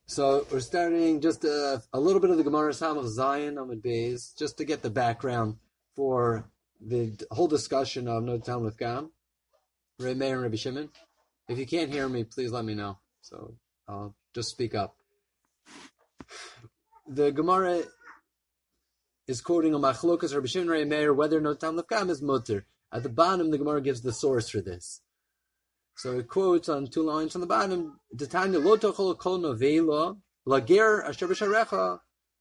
So we're starting just a little bit of the Gemara Samach Zion Amud Beis, just to get the background for the whole discussion of No Tam Lefgam, Reb Meir and Rabbi Shimon. If you can't hear me, please let me know. So I'll just speak up. The Gemara is quoting a Machlokas Rabbi Shimon Reb Meir whether No Tam Lefgam is mutter. At the bottom, the Gemara gives the source for this. So it quotes on two lines on the bottom, Detanya lo tochol kol novela lager asher b'sharecha.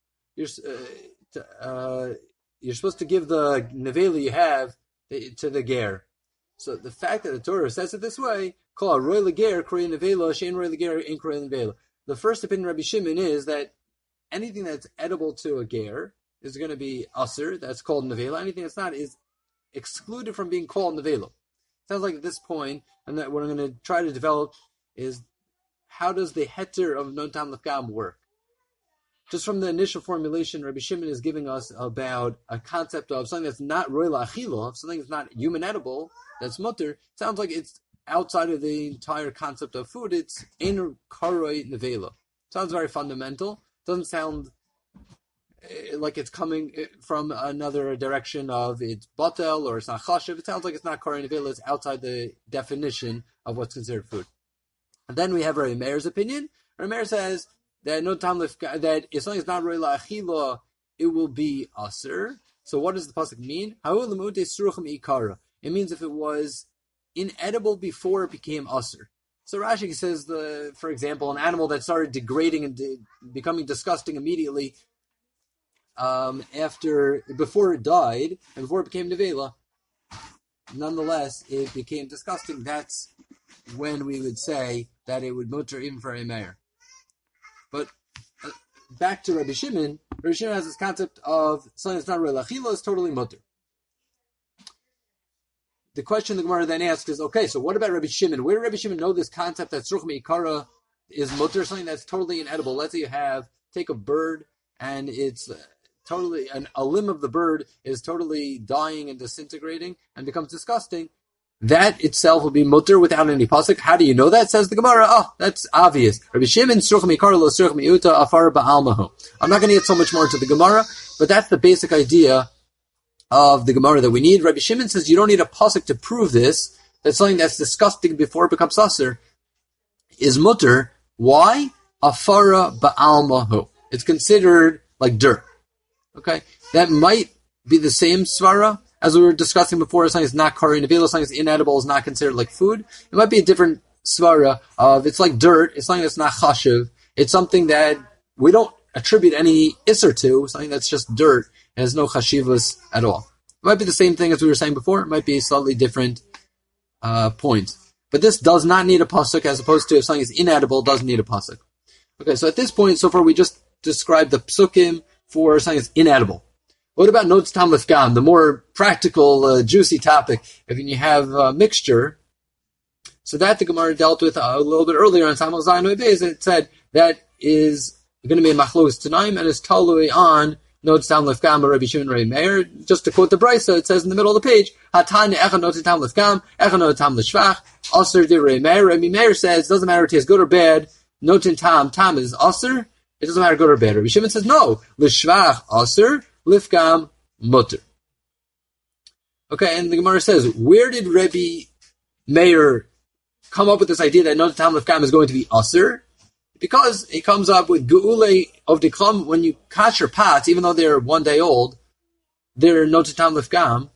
You're supposed to give the nevela you have to the ger. So the fact that the Torah says it this way, kol roy lager kroy nevela shein roy lager in kroy nevela. The first opinion of Rabbi Shimon is that anything that's edible to a ger is going to be aser. That's called nevela. Anything that's not is excluded from being called nevela. Sounds like at this point, and that what I'm going to try to develop is how does the heter of Non Tam Lefgam work? Just from the initial formulation, Rabbi Shimon is giving us about a concept of something that's not roy la'achila, something that's not human edible, that's mutter. Sounds like it's outside of the entire concept of food. It's ein karoi nevela. Sounds very fundamental. Doesn't sound like it's coming from another direction of it's batel or it's not chashiv. It sounds like it's not karoi nevela. It's outside the definition of what's considered food. And then we have Rabbi Meir's opinion. Rabbi Meir says that no tam that if something is not roy la'achila, it will be aser. So what does the pasuk mean? It means if it was inedible before it became aser. So Rashi says, for example, an animal that started degrading and becoming disgusting immediately before it died and before it became nevela, nonetheless it became disgusting. That's when we would say that it would mutter even for a mayor. But back to Rabbi Shimon. Rabbi Shimon has this concept of something that's not roy la'achila is totally mutter. The question the Gemara then asks is, okay, so what about Rabbi Shimon? Where did Rabbi Shimon know this concept that tzruch me'ikara is mutter, something that's totally inedible? Let's say take a bird and it's totally, a limb of the bird is totally dying and disintegrating and becomes disgusting. That itself will be mutter without any pasuk. How do you know that? Says the Gemara. Oh, that's obvious. Rabbi Shimon, tzruch me'ikara lo tzruch me'uta afar ba'almahu. I'm not going to get so much more into the Gemara, but that's the basic idea of the Gemara that we need. Rabbi Shimon says you don't need a pasuk to prove this, that something that's disgusting before it becomes aser is mutter. Why? Afara ba'almahu. It's considered like dirt. Okay? That might be the same svara as we were discussing before. Something is not karoi nevela, something that's inedible is not considered like food. It might be a different svara of it's like dirt, it's something that's not chashiv, it's something that we don't attribute any isser to, something that's just dirt and has no chashivas at all. It might be the same thing as we were saying before. It might be a slightly different point. But this does not need a pasuk, as opposed to if something is inedible, it doesn't need a pasuk. Okay, so at this point, so far we just described the psukim for something that's inedible. What about No Tam Lefgam, the more practical, juicy topic? If you have a mixture, so that the Gemara dealt with a little bit earlier on Samach Zayin Amud Beis, it said that is going to be a machlokes tanaim and is talui on No Tam Lefgam by Rabbi Shimon Rabbi Meir. Just to quote the Brisa, it says in the middle of the page, Hatanya echa No Tam Lefgam, echa No Tam L'shvach, aser de Rabbi Meir. Rabbi Meir says, it doesn't matter if it tastes good or bad, No Tam is aser, it doesn't matter good or bad. Rabbi Shimon says, no, L'shvach aser, Lifgam mutter. Okay, and the Gemara says, where did Rabbi Meir come up with this idea that No Tam Lefgam is going to be aser? Because he comes up with Geule of Deklam, when you kasher pots, even though they're 1 day old, they're No Tam Lefgam,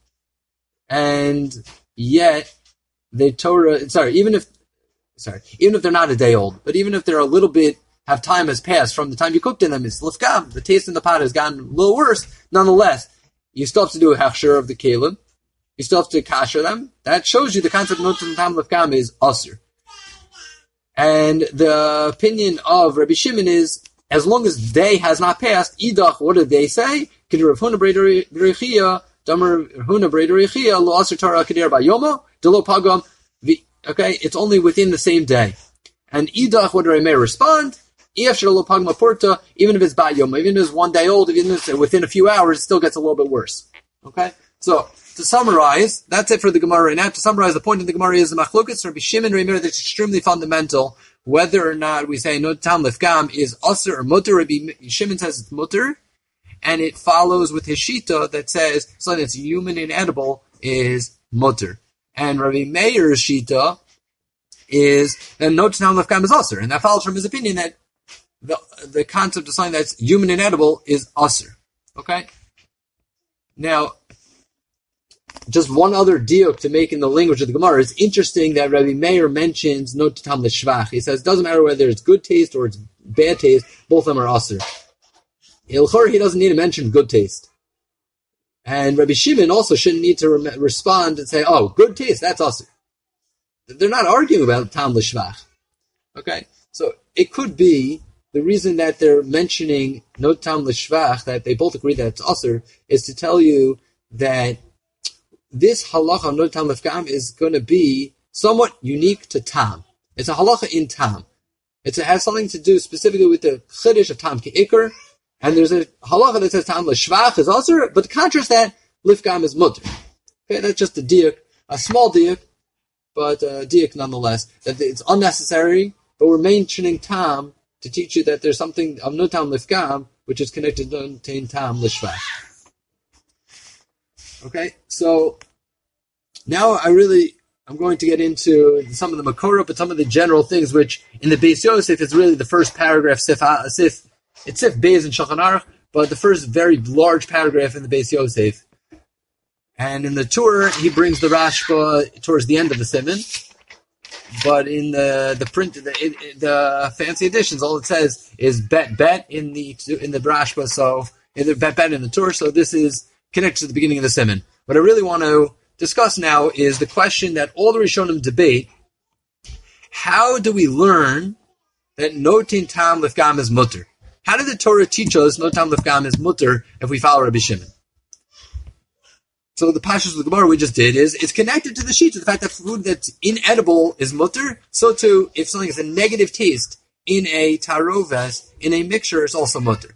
and yet the Torah, even if they're not a day old, but even if they're a little bit, have time has passed from the time you cooked in them, it's Lefgam, the taste in the pot has gotten a little worse, nonetheless, you still have to do a hachshir of the kelim, you still have to kasher them. That shows you the concept of No Tam Lefgam is aser. And the opinion of Rabbi Shimon is, as long as day has not passed, idach, what did they say? Rav Huna Breder Rechia, Damar Huna Breder Rechia, lo aser Torah kader ba'yomo, delo pagam. Okay, it's only within the same day. And idach, what did Rabbi Meir respond? Even if it's ba'yom, even if it's 1 day old, even if it's within a few hours, it still gets a little bit worse. Okay? So, to summarize, that's it for the Gemara right now. To summarize, the point of the Gemara is the machlokas Rabbi Shimon and Rabbi Meir that's extremely fundamental. whether or not we say no tam lefgam is usr or mutter. Rabbi Shimon says it's mutter, and it follows with his shita that says something that's human and edible is mutter. And Rabbi Meir's shita is that no tam lefgam is usr, and that follows from his opinion that the concept of something that's human and edible is usr. Okay? Now, just one other diuk to make in the language of the Gemara. It's interesting that Rabbi Meir mentions no tam l'shvach. He says it doesn't matter whether it's good taste or it's bad taste, both of them are asr. Ilchor, he doesn't need to mention good taste. And Rabbi Shimon also shouldn't need to respond and say, oh, good taste, that's asr. They're not arguing about tam l'shvach. Okay? So it could be the reason that they're mentioning no tam l'shvach, that they both agree that it's asr, is to tell you that this halacha no tam lefgam is going to be somewhat unique to tam. It's a halacha in tam. It has something to do specifically with the chiddush of tam ke'ikr, and there's a halacha that says tam l'shvach is asr, but to contrast that, lefgam is mutter. Okay, that's just a diuk, a small diuk, but a diuk nonetheless, that it's unnecessary, but we're mentioning tam to teach you that there's something of no tam lefgam, which is connected to tam l'shvach. Okay, so now I'm going to get into some of the Makorah, but some of the general things, which in the Beis Yosef is really the first paragraph, it's Sif Beis in Shulchan Aruch, but the first very large paragraph in the Beis Yosef. And in the Tur, he brings the Rashba towards the end of the Siman, but in the print, the fancy editions, all it says is bet in the Rashba, so either bet in the Tur, so this is connected to the beginning of the Siman. What I really want to discuss now is the question that all the Rishonim debate: how do we learn that no tam lefgam is mutter? How did the Torah teach us no tam lefgam is mutter if we follow Rabbi Shimon? So the pashas of the Gemara we just did is it's connected to the sheet, to the fact that food that's inedible is mutter. So too, if something has a negative taste in a taroves, in a mixture, it's also mutter.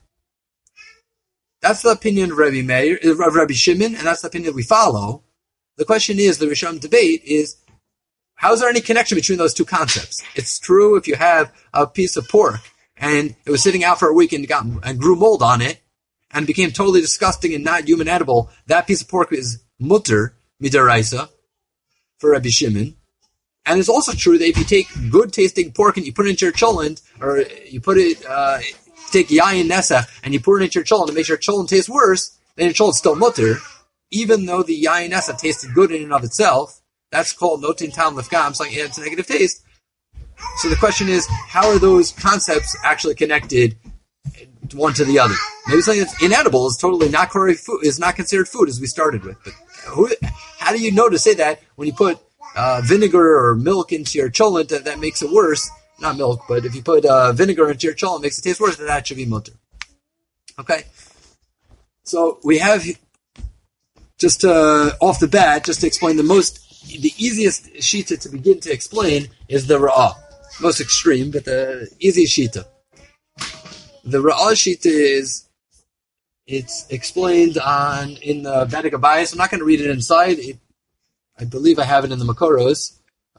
That's the opinion of Rabbi Shimon, and that's the opinion that we follow. The question is, the Rishonim debate is, how is there any connection between those two concepts? It's true if you have a piece of pork, and it was sitting out for a week and grew mold on it, and became totally disgusting and not human edible, that piece of pork is mutter, midaraisa, for Rabbi Shimon. And it's also true that if you take good tasting pork and you put it into your cholent, or you put it, take yayin nesach and you pour it into your cholent to make your cholent taste worse, then your cholent's still mutter, even though the yayin nesach tasted good in and of itself. That's called notin tam lefgam, something adds a negative taste. So the question is, how are those concepts actually connected one to the other? Maybe something that's inedible is totally not food, is not considered food, as we started with. But how do you know to say that when you put vinegar or milk into your cholent that makes it worse? Not milk, but if you put vinegar into your cholent, it makes it taste worse, then that should be mutter. Okay? So we have, just off the bat, just to explain the easiest shita to begin to explain is the Ra'ah. Most extreme, but the easiest shita. The Ra'ah shita is, it's explained in the Bedek Abayis. I'm not going to read it inside. I believe I have it in the Makoros.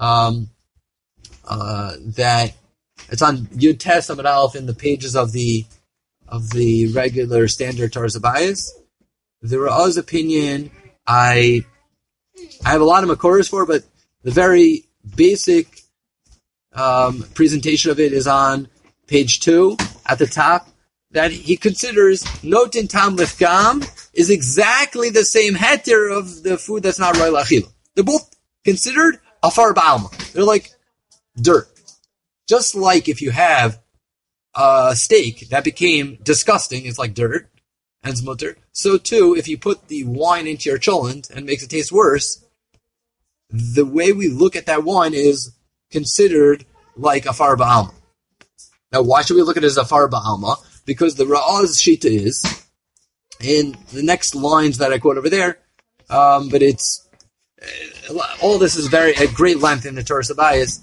That it's on Yud Tes Amud Aleph in the pages of the regular standard Torah Abayis. The Ra'ah's opinion, I have a lot of Makoros for, but the very basic presentation of it is on page 2 at the top, that he considers notin tam lefgam is exactly the same heter of the food that's not roy l'achila. They're both considered afar ba'alma. They're like dirt. Just like if you have a steak that became disgusting, it's like dirt, and it's mutter. So too, if you put the wine into your cholent and makes it taste worse, the way we look at that wine is considered like afar ba'alma. Now, why should we look at it as afar ba'alma? Because the Ra'ah's shita is, in the next lines that I quote over there, but it's, all this is at great length in the Torah Sabayas.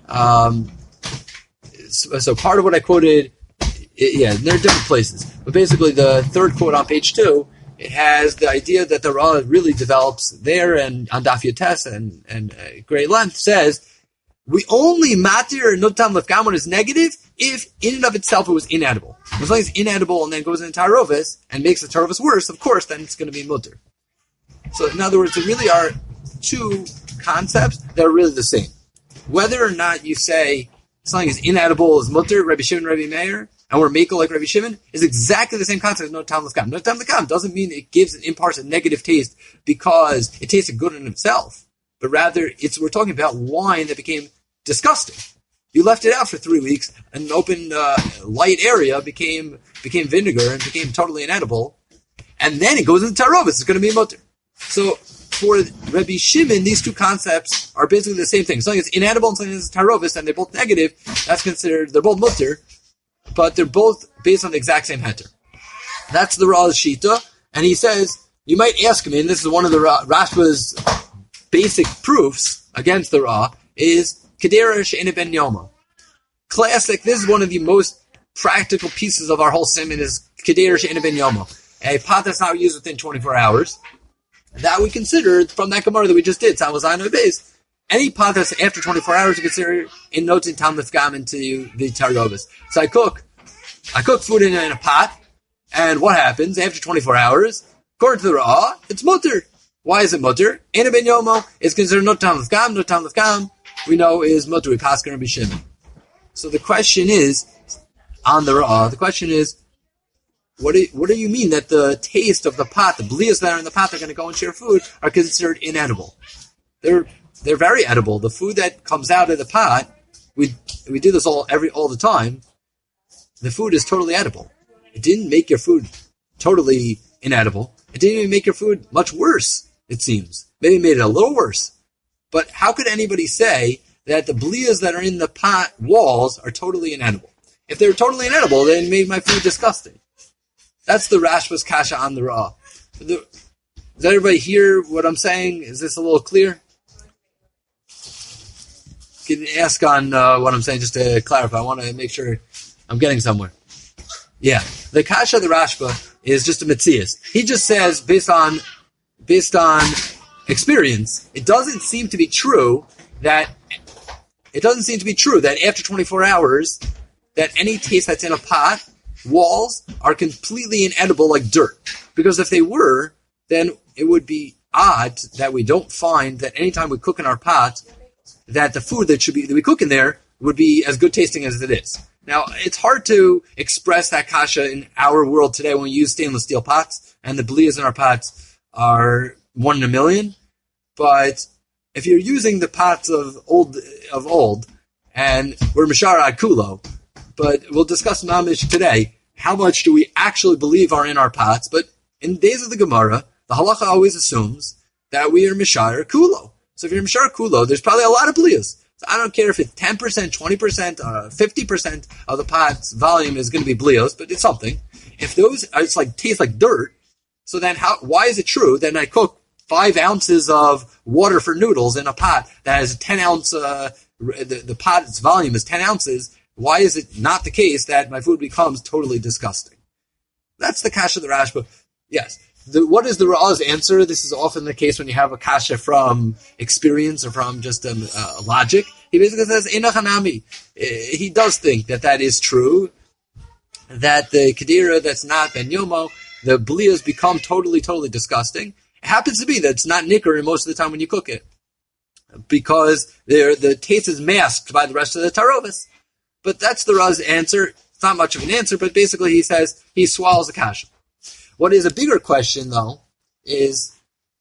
So part of what I quoted, there are different places. But basically the third quote on page 2, it has the idea that the Ra'ah really develops there, and on Daf Yotes and great length says, We only matir notam lefgam when it's negative if in and of itself it was inedible. As long as it's inedible and then goes into tarovis and makes the tarovis worse, of course, then it's going to be mutter. So in other words, there really are two concepts that are really the same. Whether or not you say something is inedible is mutter, Rabbi Shimon, Rabbi Meir, and we're makel like Rabbi Shimon, is exactly the same concept as no tam lefgam. No tam lefgam doesn't mean it gives an imparts a negative taste because it tasted good in itself, but rather we're talking about wine that became disgusting. You left it out for 3 weeks, and an open light area became vinegar and became totally inedible, and then it goes into tarovis. It's going to be mutter. So for Rabbi Shimon, these two concepts are basically the same thing. Something that's inedible and something that's tarovis, and they're both negative. That's considered, they're both mutter, but they're both based on the exact same heter. That's the Ra''s Shita, and he says, you might ask me, and this is one of the Rashba's basic proofs against the Ra, is Kedera She'ena Ben Yoma. Classic, this is one of the most practical pieces of our whole simon is Kedera She'ena Ben Yoma. A pot that's not used within 24 hours. That we consider from that Gemara that we just did, Samazano base. Any pot that's after 24 hours, you consider in notes in Tam Lefgam into the Tarovis. So I cook food in a pot, and what happens after 24 hours? According to the Ra, it's mutter. Why is it mutter? Ena Ben Yomo is considered not Tam Lefgam. No Tam Lefgam we know is mutter. We pass Rabbi Shimon. So the question is on the Ra. The question is, what do you mean that the taste of the pot, the blias that are in the pot that are going to go into your food, are considered inedible? They're very edible. The food that comes out of the pot, we do this all the time. The food is totally edible. It didn't make your food totally inedible. It didn't even make your food much worse, it seems. Maybe it made it a little worse. But how could anybody say that the blias that are in the pot walls are totally inedible? If they were totally inedible, then it made my food disgusting. That's the Rashba's kasha on the Ra. Does everybody hear what I'm saying? Is this a little clear? Can you ask on what I'm saying just to clarify? I want to make sure I'm getting somewhere. Yeah, the kasha of the Rashba is just a mitzias. He just says based on experience, it doesn't seem to be true that after 24 hours that any taste that's in a pot walls are completely inedible like dirt. Because if they were, then it would be odd that we don't find that anytime we cook in our pot, that the food that we cook in there would be as good tasting as it is. Now, it's hard to express that kasha in our world today when we use stainless steel pots, and the blias in our pots are 1 in a million. But if you're using the pots of old, and we're Mishara Akulo, but we'll discuss Mamish today, how much do we actually believe are in our pots? But in days of the Gemara, the halacha always assumes that we are Mishara Kulo. So if you're Mishara Kulo, there's probably a lot of blias. So I don't care if it's 10%, 20%, 50% of the pot's volume is going to be blios, but it's something. If those taste like dirt, so then why is it true that I cook 5 ounces of water for noodles in a pot that has a 10 ounce, the pot's volume is 10 ounces, why is it not the case that my food becomes totally disgusting? That's the kasha of the Rashba. Yes. What is the Ra''s answer? This is often the case when you have a kasha from experience or from just logic. He basically says, Einachanami. He does think that is true, that the Kedira that's not Ben Yomo, the blias become totally, totally disgusting. It happens to be that it's not nicker most of the time when you cook it, because the taste is masked by the rest of the tarovis. But that's the Ra''s answer. It's not much of an answer, but basically he says he swallows the kasha. What is a bigger question, though, is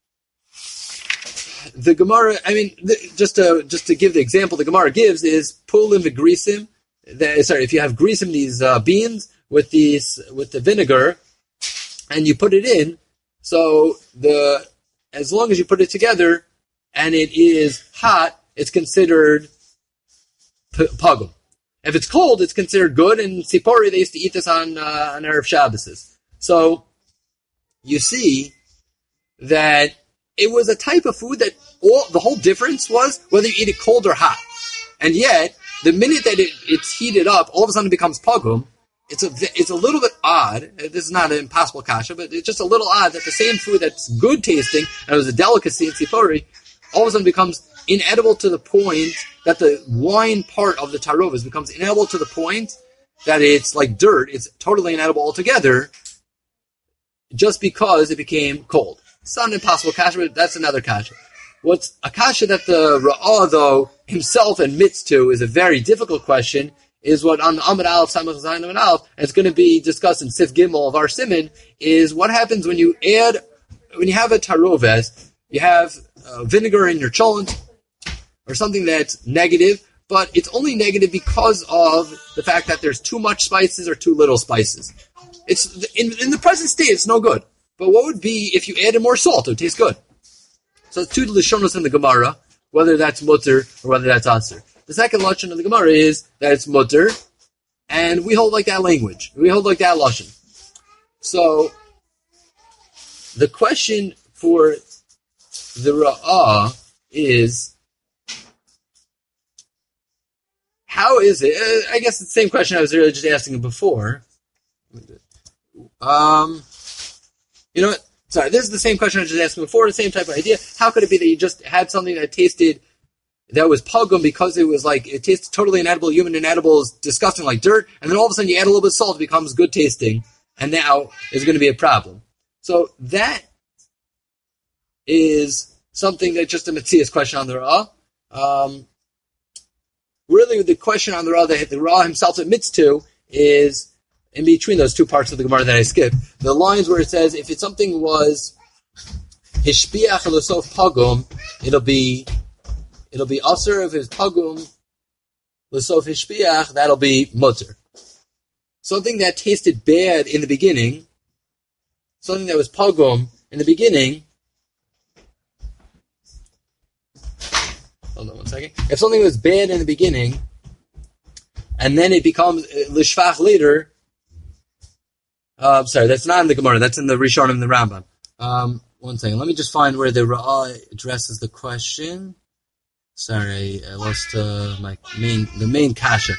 the Gemara. I mean, just to give the example, the Gemara gives is pulim v'grisim. If you have grisim, these beans with the vinegar, and you put it in, so as long as you put it together and it is hot, it's considered pagum. If it's cold, it's considered good. And Sipori, they used to eat this on Erev Shabbos. So you see that it was a type of food that the whole difference was whether you eat it cold or hot. And yet, the minute that it's heated up, all of a sudden it becomes pagum. It's a little bit odd. This is not an impossible kasha, but it's just a little odd that the same food that's good tasting, and it was a delicacy in Sipori, all of a sudden becomes inedible to the point that the wine part of the tarovis becomes inedible to the point that it's like dirt. It's totally inedible altogether just because it became cold. It's not an impossible kasha, but that's another kasha. What's a kasha that the Ra'ah, though, himself admits to is a very difficult question is what on the Amud Aleph, Samach Zayin Amud Aleph, and it's going to be discussed in Sif Gimel of our Siman, is what happens when you have a taroves, you have vinegar in your cholent, or something that's negative, but it's only negative because of the fact that there's too much spices or too little spices. It's in the present state, it's no good. But what would be if you added more salt? It would taste good. So it's two Lashonos in the Gemara, whether that's mutter or whether that's aser. The second lashon of the Gemara is that it's mutter, and we hold like that language. We hold like that lashon. So the question for the Ra'ah is, how is it? I guess it's the same question I was really just asking before. You know what? Sorry, this is the same question I was just asking before, the same type of idea. How could it be that you just had something that tasted, that was pogum because it was like, it tastes totally inedible, human inedible, is disgusting like dirt, and then all of a sudden you add a little bit of salt, it becomes good tasting, and now is going to be a problem. So that is something that's just a Metzias question on the Ra'ah. Really, the question on the Ra'ah that the Ra'ah himself admits to is in between those two parts of the Gemara that I skipped. The lines where it says, if it's something was hishpiach l'sof pagum, it'll be aser. If it's pagum l'sof hishpiach, that'll be mutter. Something that tasted bad in the beginning, something that was pagum in the beginning. Hold on 1 second. If something was bad in the beginning, and then it becomes lishvach later. Sorry, that's not in the Gemara. That's in the Rishonim and the Rambam. 1 second. Let me just find where the Ra'ah addresses the question. Sorry, I lost the main kasha.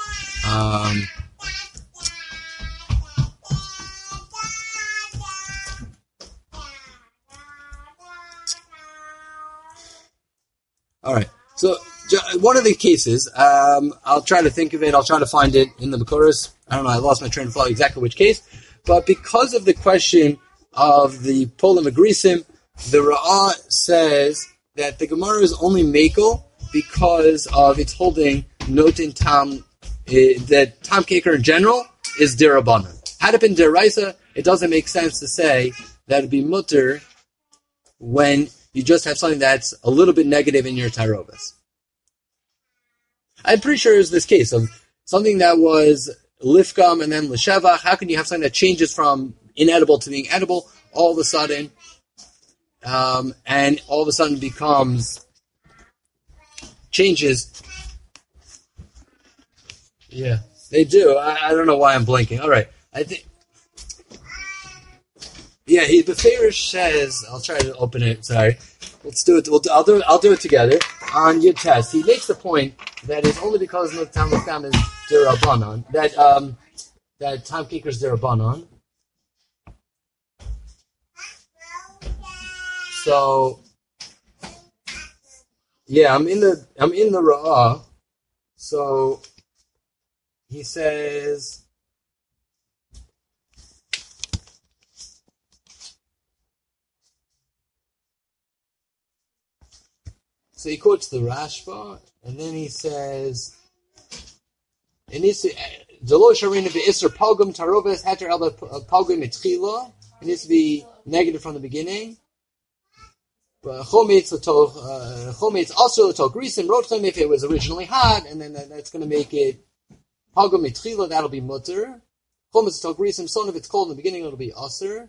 All right. So one of the cases, I'll try to think of it. I'll try to find it in the Makoros. I don't know. I lost my train of thought exactly which case. But because of the question of the Polim Agrisim, the Ra'ah says that the Gemara is only Makel because of its holding notin tam, that tam kaker in general is derabanan. Had it been deraisa, it doesn't make sense to say that it'd be mutter when you just have something that's a little bit negative in your tarovis. I'm pretty sure it's this case of something that was lifkam and then l'shevach. How can you have something that changes from inedible to being edible all of a sudden, and all of a sudden changes? Yeah, they do. I don't know why I'm blinking. All right, I think. Yeah, the Farish says. I'll try to open it. Sorry, let's do it. I'll do it together on your test. He makes the point that it's only because the Tam Lakam is derabanan that Tam Kiker is derabanan. So yeah, I'm in the Ra'ah. So he says. So he quotes the Rashba, and then he says, it needs to, it needs to be negative from the beginning. If it was originally hot, and then that's going to make it pogum mitchila, that'll be mutter. Son, if it's cold in the beginning, it'll be aser.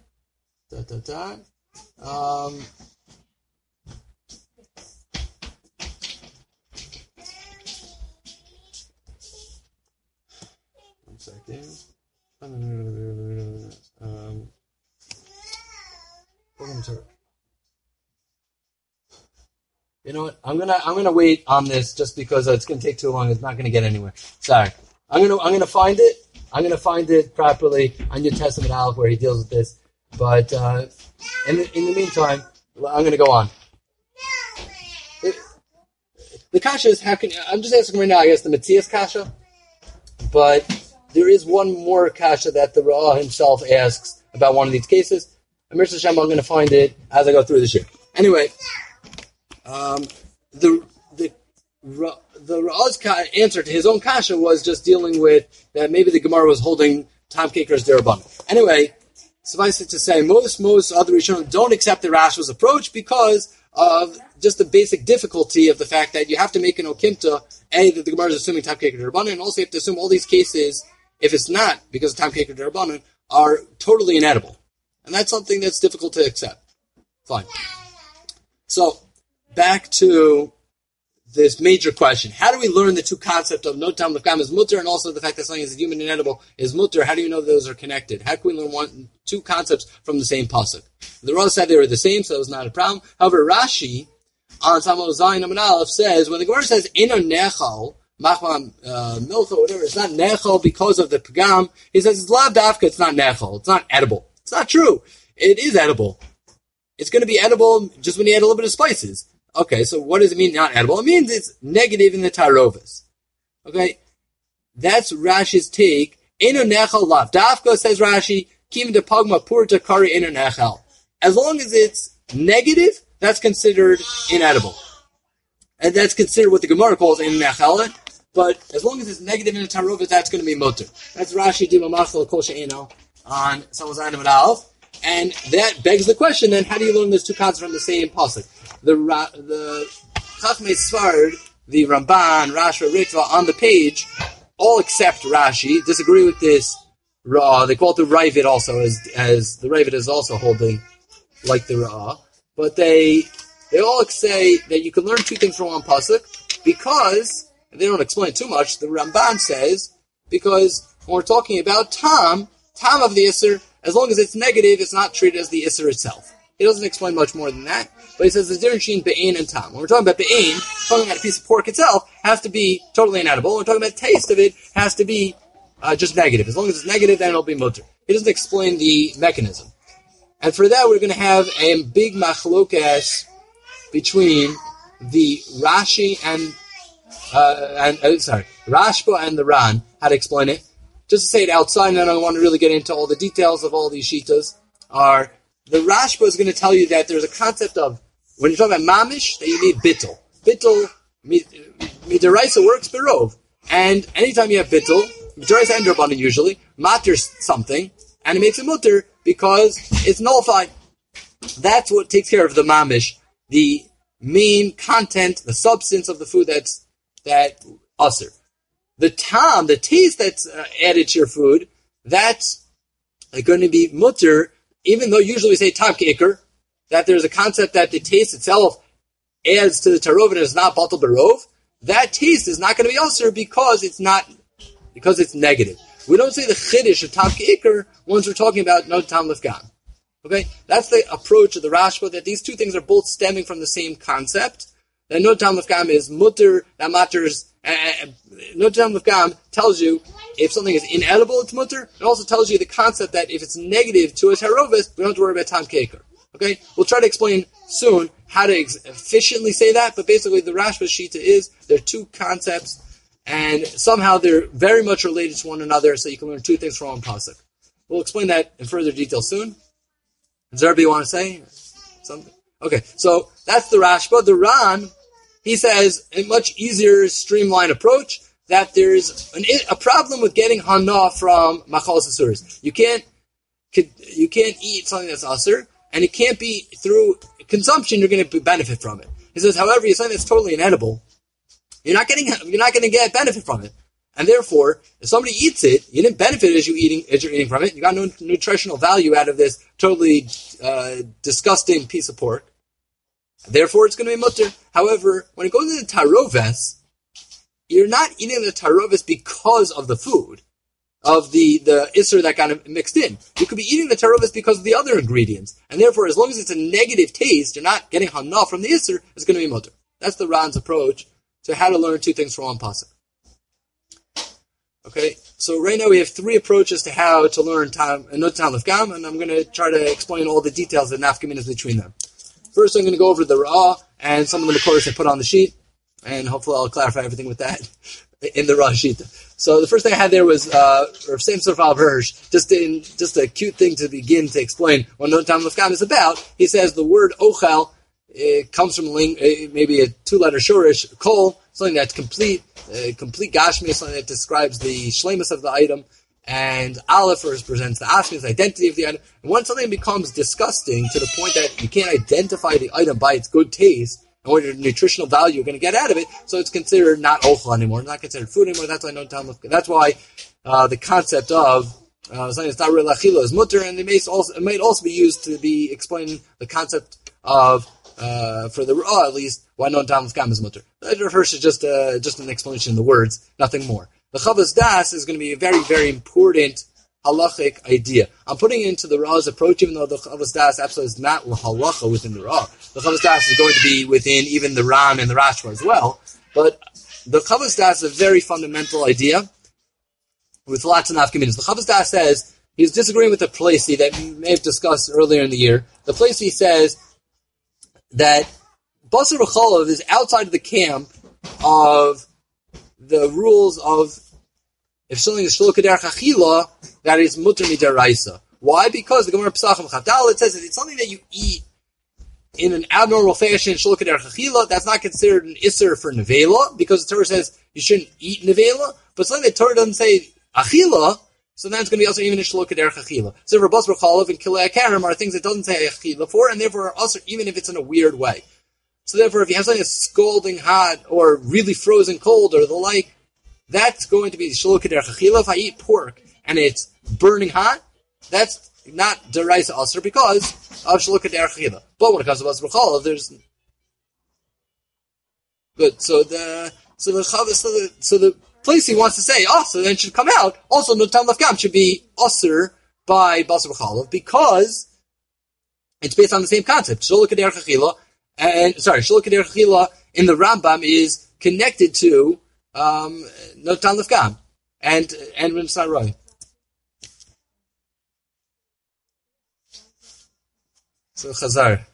You know what? I'm gonna wait on this just because it's gonna take too long. It's not gonna get anywhere. Sorry. I'm gonna find it. I'm gonna find it properly on your Testament Aleph where he deals with this. But in the meantime, I'm gonna go on. the kasha is, I'm just asking right now, I guess, the Metzias kasha, but there is one more kasha that the Ra'ah himself asks about one of these cases. And Mirza Hashem, I'm going to find it as I go through this year. Anyway, the Ra'ah's answer to his own kasha was just dealing with that maybe the Gemara was holding Tam Keker's Derabanan. Anyway, suffice it to say, most other Rishonim don't accept the Rashba's approach because of just the basic difficulty of the fact that you have to make an okimta, that the Gemara is assuming Tam Keker Derabanan, and also you have to assume all these cases, if it's not because of Tam Keker Derabanan, are totally inedible. And that's something that's difficult to accept. Fine. So, back to this major question. How do we learn the two concepts of no tam lefgam is mutter and also the fact that something is human and inedible is mutter? How do you know those are connected? How can we learn two concepts from the same pasuk? The Rah said they were the same, so it was not a problem. However, Rashi on Samol Zayin Amud Aleph says, when the Gemara says ino nechal, machma milcha, whatever, it's not nechal because of the pagam, he says it's lav dafka, it's not nechal, it's not edible. It's not true. It is edible. It's going to be edible just when you add a little bit of spices. Okay, so what does it mean not edible? It means it's negative in the tarovis. Okay, that's Rashi's take. Eno nechal lav dafka, says Rashi, kim de pagma purta kari eno nechal. As long as it's negative, that's considered inedible. And that's considered what the Gemara calls eno nechal. But as long as it's negative in the tarovis, that's going to be mutter. That's Rashi dima machal kol she'eno on Samol Zayin Amud Aleph. And that begs the question, then, how do you learn those two concepts from the same pasuk? The Chachmei Sfard, the Ramban, Rashi, Ritva, on the page, all except Rashi, disagree with this Ra'ah. They call it the Ravid also, as the Ravid is also holding like the Ra'ah. But they all say that you can learn two things from one pasuk, because, and they don't explain too much, the Ramban says, because when we're talking about Tam of the Isser, as long as it's negative, it's not treated as the Isser itself. He doesn't explain much more than that, but he says the difference between Be'ain and Tam. When we're talking about Be'ain, talking about a piece of pork itself, has to be totally inedible. When we're talking about the taste of it, has to be just negative. As long as it's negative, then it'll be mutter. He doesn't explain the mechanism. And for that, we're going to have a big machlokas between the Rashi Rashba and the Ran, how to explain it. Just to say it outside, and I don't want to really get into all the details of all these shitas, are the Rashba is going to tell you that there's a concept of, when you're talking about mamish, that you need bittul. Bittul, midaraisa works berov. And anytime you have bittul, midaraisa and drabanan usually, matters something, and it makes it mutter because it's nullified. That's what takes care of the mamish, the main content, the substance of the food that usher. The tam, the taste that's added to your food, that's going to be mutter, even though usually we say tam keker, that there's a concept that the taste itself adds to the tarov and is not batal barov. That taste is not going to be usher because it's negative. We don't say the chiddush of tam keker once we're talking about no tam lefgam. Okay, that's the approach of the Rashba, that these two things are both stemming from the same concept. That no tam lefgam is mutter, that matters. No tam lefgam tells you if something is inedible, it's mutter. It also tells you the concept that if it's negative to a tarovis, we don't have to worry about tam keker. Okay, we'll try to explain soon how to efficiently say that, but basically the Rashba Shita is, there are two concepts, and somehow they're very much related to one another, so you can learn two things from one pasuk. We'll explain that in further detail soon. Does everybody want to say something? Okay, so that's the Rashba. The Ran, he says, a much easier, streamlined approach, that there's a problem with getting hana from machalas asuris. You can't eat something that's asur, and it can't be through consumption you're going to benefit from it. He says, however, something that's totally inedible, you're not going to get benefit from it. And therefore, if somebody eats it, you didn't benefit as you're eating from it. You got no nutritional value out of this totally disgusting piece of pork. Therefore, it's going to be mutter. However, when it goes into taroves, you're not eating the taroves because of the food, of the isser that got mixed in. You could be eating the taroves because of the other ingredients. And therefore, as long as it's a negative taste, you're not getting hana from the isser, it's going to be mutter. That's the Ran's approach to how to learn two things from one pasuk. Okay, so right now we have three approaches to how to learn tam and not tam lefgam, and I'm going to try to explain all the details that nafkamin is between them. First, I'm going to go over the Ra'ah and some of the Makoros I put on the sheet. and hopefully I'll clarify everything with that in the Rosh Shita. So the first thing I had there was Rav Samson Rav Hirsch, just a cute thing to begin to explain what No Tam Lefkam is about. He says the word ochel comes from maybe a two-letter shorish, kol, something that's complete gashmi, something that describes the shlemus of the item, and aleph represents the ashmi, the identity of the item. And when something becomes disgusting to the point that you can't identify the item by its good taste, and what nutritional value you're going to get out of it, so it's considered not ochel anymore, not considered food anymore. That's why no Tam Lefkam. That's why the concept of something that's not real achila is mutter, and it might also be used to be explaining the concept of for the Ra, at least, why no Tam Lefkam is mutter. Rav Hirsch is just an explanation in the words, nothing more. The Chavas Das is going to be a very, very important halachic idea. I'm putting it into the Ra's approach, even though the Chavas Das absolutely is not halacha within the Ra. The Chavas Das is going to be within even the Ram and the Rashba as well. But the Chavas Das is a very fundamental idea with lots of nafkaminas. The Chavas Das says he's disagreeing with the Placey that we may have discussed earlier in the year. The Placey says that Basar B'chalav is outside of the camp of the rules of if something is shelo k'derech achila, that is mutter midaraisa. Why? Because the Gemara Pesachim Chadal, it says that it's something that you eat in an abnormal fashion, shelo k'derech achila, that's not considered an isser for nevela, because the Torah says you shouldn't eat nevela, but something that Torah doesn't say achila, so then it's going to be also even a shelo k'derech achila. So for Basar B'chalav and Kilei HaKarim are things that doesn't say achila for, and therefore are also even if it's in a weird way. So therefore, if you have something that's scalding hot or really frozen cold or the like, that's going to be shelo k'derech achila. If I eat pork and it's burning hot, that's not deraisa aser because of shelo k'derech achila. But when it comes to Basar B'chalav, there's good. So the place he wants to say, so then it should come out. Also, no Tam Lefkam should be aser by Basar B'chalav because it's based on the same concept. Shelo k'derech achila. And shelo k'derech achila in the Rambam is connected to no Tam Lefkam and when it's not right. So Chazar.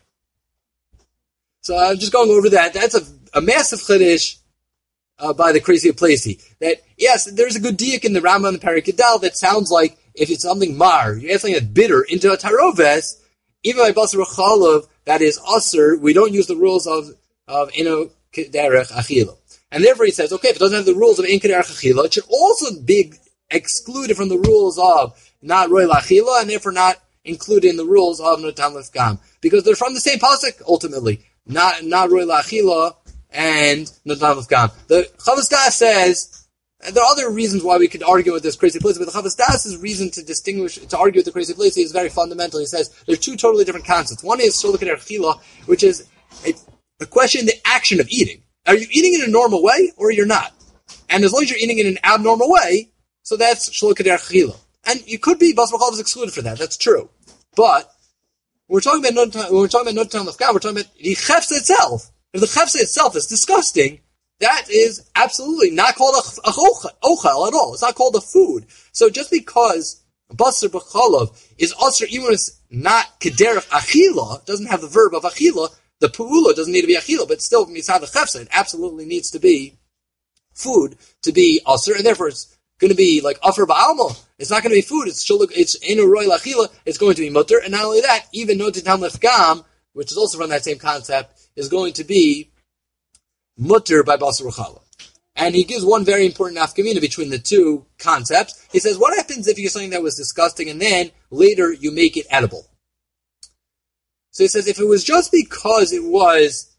So I'm just going over that. That's a massive chiddush by the crazy Placey. That yes, there's a good diak in the Rambam and the Parikadal that sounds like if it's something mar, you add something that's bitter into a taroves, even by Basar B'chalav, that is aser, we don't use the rules of ino k'derech achila. And therefore he says, okay, if it doesn't have the rules of ino k'derech achila, it should also be excluded from the rules of not roy achila, and therefore not included in the rules of no Tam Lefkam. Because they're from the same pasuk, ultimately. Not roy achila and no Tam Lefkam. The Chavas Das says, and there are other reasons why we could argue with this crazy place, but the Chavas Das' reason to argue with the crazy place is very fundamental. He says there are two totally different concepts. One is shelo k'derech achila, which is a question, the action of eating. Are you eating in a normal way, or you're not? And as long as you're eating in an abnormal way, so that's shelo k'derech achila. And you could be, Basar B'chalav is excluded for that, that's true. But, when we're talking about no Tam Lefkam, we're talking about the chefsa itself. If the chefsa itself is disgusting, that is absolutely not called a ochel at all. It's not called a food. So just because Basar B'chalav is aser, even when it's not k'derech achila, doesn't have the verb of achila, the pu'ula doesn't need to be achila, but still, mitzad the chefsa, it absolutely needs to be food to be aser, and therefore it's going to be like afer ba'alma. It's not going to be food, it's inu roy l'achila, it's going to be mutter, and not only that, even no Tam Lefkam, which is also from that same concept, is going to be mutter by Basar B'chalav. And he gives one very important nafkamina between the two concepts. He says, what happens if you get something that was disgusting and then later you make it edible? So he says, if it was just because it was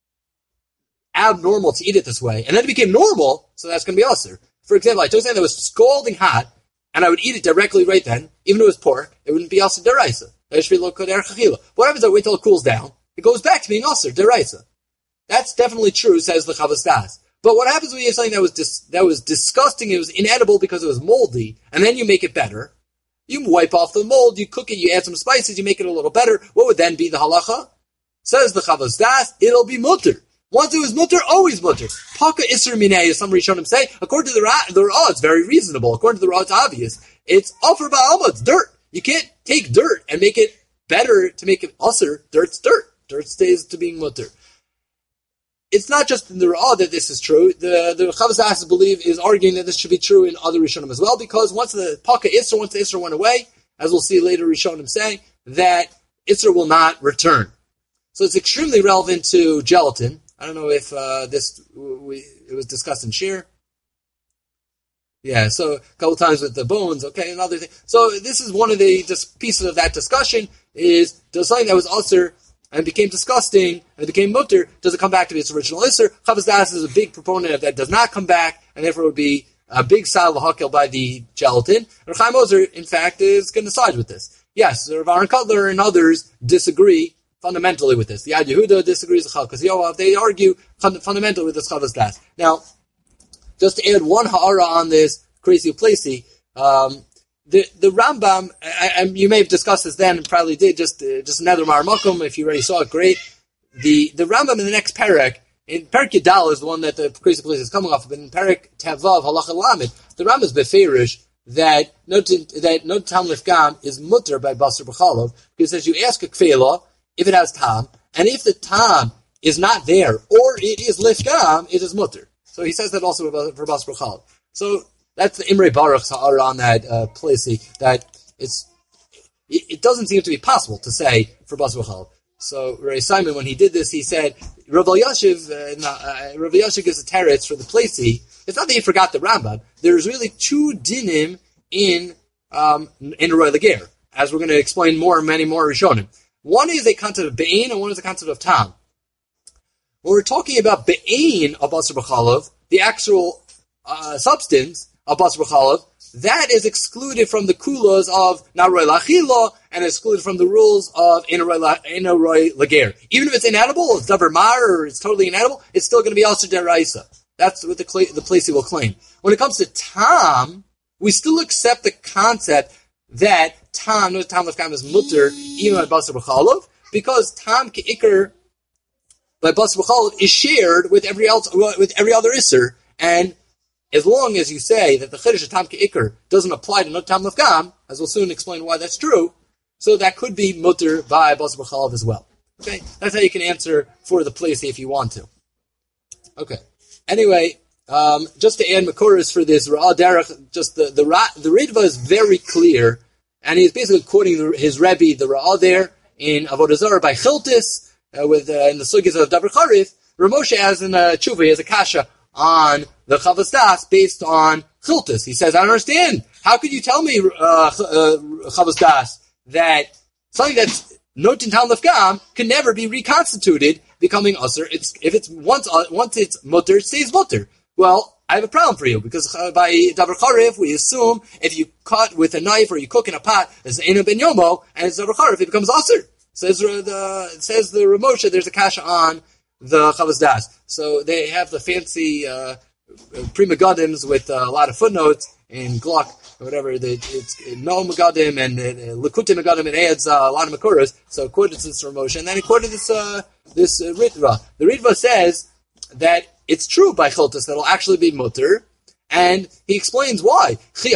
abnormal to eat it this way, and then it became normal, so that's going to be aser. For example, I took something that was scalding hot, and I would eat it directly right then, even if it was pork, it wouldn't be aser deraisa. What happens if I wait till it cools down? It goes back to being aser deraisa. That's definitely true, says the Chavas Das. But what happens when you have something that was disgusting, it was inedible because it was moldy, and then you make it better? You wipe off the mold, you cook it, you add some spices, you make it a little better. What would then be the halacha? Says the Chavas Das, it'll be mutter. Once it was mutter, always mutter. Paka isser minei, as some Rishonim say. According to the Ra, it's very reasonable. According to the Ra, it's obvious. It's afer ba'alma, it's dirt. You can't take dirt and make it better to make it usser. Dirt's dirt. Dirt stays to being mutter. it's not just in the Ra'ah that this is true. The Chavos Das believe is arguing that this should be true in other Rishonim as well, because once the Isser went away, as we'll see later Rishonim say, that Isser will not return. So it's extremely relevant to gelatin. I don't know if it was discussed in Shir. Yeah, so a couple times with the bones, okay, another thing. So this is one of the pieces of that discussion, is does something that was Isser and became disgusting, and it became mutter, does it come back to its original Isser? Chavos Das is a big proponent of that, does not come back, and therefore would be a big sal hakel by the gelatin. And Chaim Ozer, in fact, is going to side with this. Yes, Rav Aaron Kotler and others disagree fundamentally with this. The Ad Yehuda disagrees with Chalkas Yoav. They argue fundamentally with this Chavos Das. Now, just to add one ha'ara on this crazy placey, the Rambam, you may have discussed this then and probably did, just another Marmakum, if you already saw it, great. The Rambam in the next parak, in Parak Yadal is the one that the crazy place is coming off of, but in Parak Tavav, Halacha Lamed, the Rambam is beferish that no tam lifgam is mutter by Basar B'chalov, because as you ask a kfela, if it has tam, and if the tam is not there, or it is lifgam, it is mutter. So he says that also for Basar B'chalov. So that's the Imre Baruch's ha'ara on that placey, that it doesn't seem to be possible to say for Basar B'chalov. So Ray Simon, when he did this, he said, Rav Elyashiv gives a teretz for the placey. It's not that he forgot the Rambam. There's really two dinim in Roy Lager, as we're going to explain many more Rishonim. One is a concept of Be'ain, and one is a concept of Tam. When we're talking about Be'ain of Basar B'chalov, the actual substance of Basar B'chalov, that is excluded from the kulas of Naroy Lachila and excluded from the rules of Roy Lager. Even if it's inedible, it's Davar Mar, or it's totally inedible, it's still going to be Asher Deraisa. That's what the placey will claim. When it comes to Tam, we still accept the concept that Tam Lefkam is mutter even by Basar B'chalov, because Tam Ke'ikr by Basar B'chalov is shared with every other Isser, and as long as you say that the Chiddush of Tam Ke'ikr doesn't apply to no Tam Lefkam, as we'll soon explain why that's true, so that could be mutter by Basar B'chalov as well. Okay, that's how you can answer for the placey if you want to. Okay. Anyway, just to add Makoros for this Ra'ah Derech, just the Ritva is very clear, and he's basically quoting his Rebbe, the Ra'ah there, in Avodah Zarah by Chiltis, in the Sugis of Davar Charif. Ramoshe has in Tshuva, he has a kasha on the Chavos Das based on Chiltis. He says, I don't understand. How could you tell me, Chavos Das, that something that's Notin Tal Lefgam can never be reconstituted, becoming Usr? If it's once it's mutter, it stays mutter. Well, I have a problem for you, because by Davar Charif, we assume if you cut with a knife or you cook in a pot, it's Eino Ben Yomo, and it's Davar Charif, it becomes Usr. Says the Ramosha, there's a kasha on the Chavos Das. So they have the fancy Prima Godims with a lot of footnotes in Glock or whatever. It's no Megadim and Likutei Megadim. It adds a lot of Makoros. So quoted this Ramosha, and then he quoted this Ritva. The Ritva says that it's true by Chiltis that it'll actually be mutter, and he explains why. It's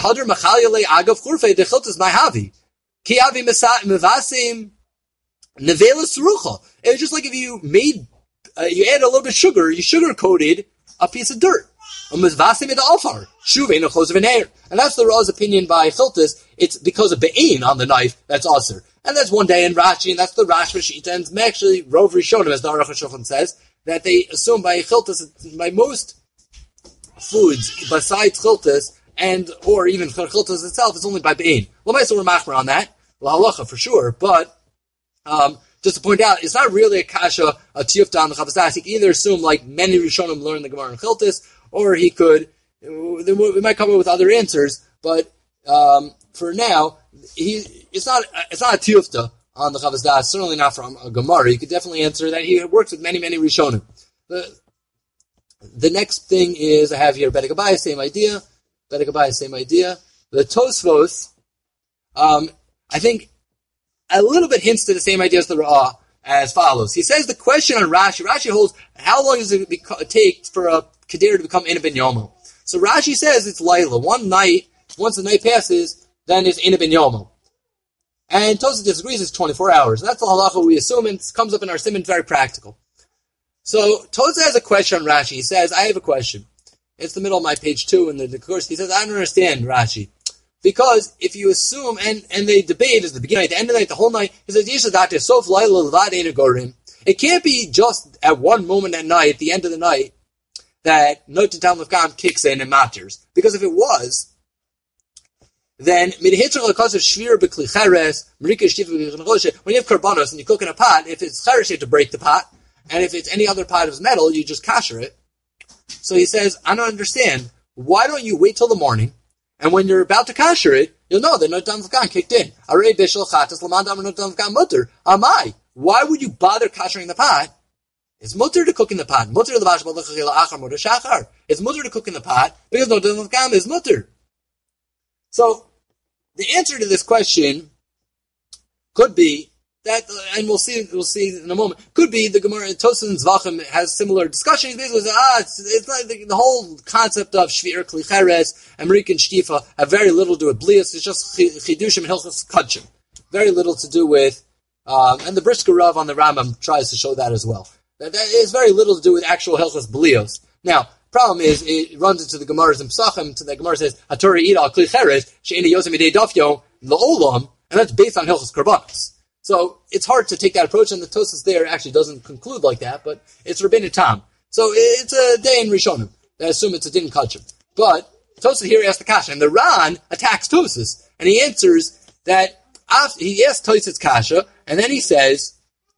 just like if you you add a little bit of sugar, you sugar-coated a piece of dirt. And that's the Ra'ah's opinion by Chiltis. It's because of Be'ain on the knife that's Aser. And that's one day in Rashi, and that's the Rashba Shita, and actually Rov Rishonim, as the Aruch HaShulchan says, that they assume by Chiltis, by most foods, besides Chiltis, or even Chiltis itself, it's only by Be'ain. L'maisa we're machmer on that, l'halacha for sure, but just to point out, it's not really a kasha, a tiyufta on the Chavos Das. He can either assume, like many Rishonim learn the Gemara in Chiltis, or he could, we might come up with other answers, but for now, it's not a tiyufta on the Chavos Das, certainly not from a Gemara. You could definitely answer that he works with many Rishonim. The next thing is, I have here Bedek Abayis, same idea. The Tosfos, I think, a little bit hints to the same idea as the Ra'ah as follows. He says the question on Rashi holds, how long does it take for a Kedera to become Eino Ben Yomo? So Rashi says it's Laila. One night, once the night passes, then it's Eino Ben Yomo. And Tosfos disagrees, it's 24 hours. That's the halacha we assume, and it comes up in our simon, very practical. So Toza has a question on Rashi. He says, I have a question. It's the middle of my page 2 in the course. He says, I don't understand Rashi. Because if you assume, and they debate at the beginning, at the end of the night, the whole night, he says, it can't be just at one moment at night, at the end of the night, that Noten Tam Lefgam kicks in and matters. Because if it was, then when you have karbanos and you cook in a pot, if it's cheresh, you have to break the pot, and if it's any other pot of metal, you just kasher it. So he says, I don't understand. Why don't you wait till the morning, and when you're about to kasher it, you'll know that Noten Tam Lefgam kicked in. Amai. Why would you bother kashering the pot? It's mutter to cook in the pot. It's mutter to cook in the pot because Noten Tam Lefgam is mutter. So, the answer to this question could be that, and we'll see in a moment, could be the Gemara, Tosafot and Zvachim has similar discussions. Basically, it's like the whole concept of Shvir, Klicheres, American Shtifa have very little to do with Blias. It's just Chidushim and Hilchos Kachim. Very little to do with, and the Brisker Rav on the Rambam tries to show that as well. That is very little to do with actual Hilchos Blios. Now, problem is, it runs into the Gemaras and Psachim, to the Gemara says, HaTorah Ida Klicheres, She'eni Yosem Idei Dafyo, L'Olam, and that's based on Hilchos Karbanos. So, it's hard to take that approach, and the Tosas there actually doesn't conclude like that, but it's Rabbinu Tam. So, it's a day in Rishonim. They assume it's a din kachim. But, Tosas here asks the kasha, and the Ran attacks Tosas, and he answers that, he asks Tosas kasha, and then he says,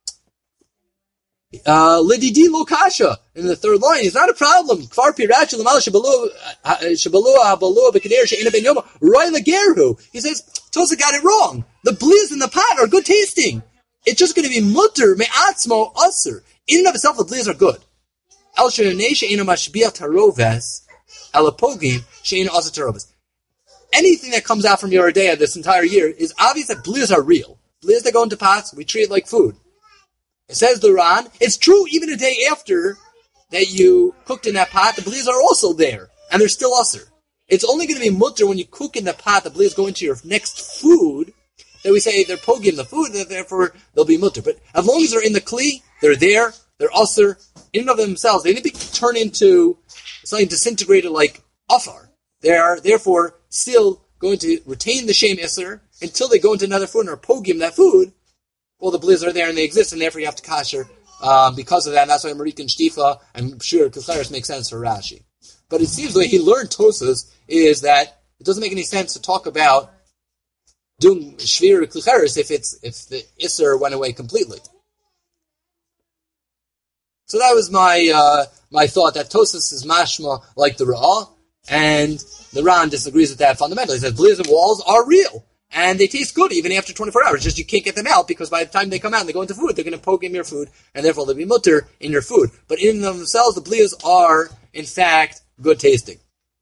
Lididi lo kasha in the third line. It's not a problem. Kfar pirachu l'mal shabalua b'kader she'ena ben yoma roy legerhu. He says Tosa got it wrong. The blias in the pot are good tasting. It's just going to be mutter me'atzmo aser. In and of itself, the blias are good. El she'enei she'ena mashbiach taroves elapogim she'ena aser taroves. Anything that comes out from your day this entire year is obvious that blias are real. Blias that go into pots, we treat it like food. It says the Ran, it's true even a day after that you cooked in that pot, the blias are also there, and they're still usser. It's only going to be mutter when you cook in the pot, the blias go into your next food, that we say they're pogim the food, and therefore they'll be mutter. But as long as they're in the kli, they're there, they're usser, in and of themselves, they need to turn into something disintegrated like afar. They are therefore still going to retain the shem isser until they go into another food and are pogim that food. Well, the blias are there and they exist, and therefore you have to kasher because of that. And that's why Marik and Shtifa and Shir Klicheres make sense for Rashi. But it seems the way he learned Tosas is that it doesn't make any sense to talk about doing Shvir Klicheres if the Isser went away completely. So that was my thought that Tosas is mashma like the Ra'ah, and the Ran disagrees with that fundamentally. He says blias and walls are real. And they taste good even after 24 hours. Just you can't get them out because by the time they come out and they go into food, they're going to poke in your food, and therefore they'll be mutter in your food. But in themselves, the blias are, in fact, good tasting.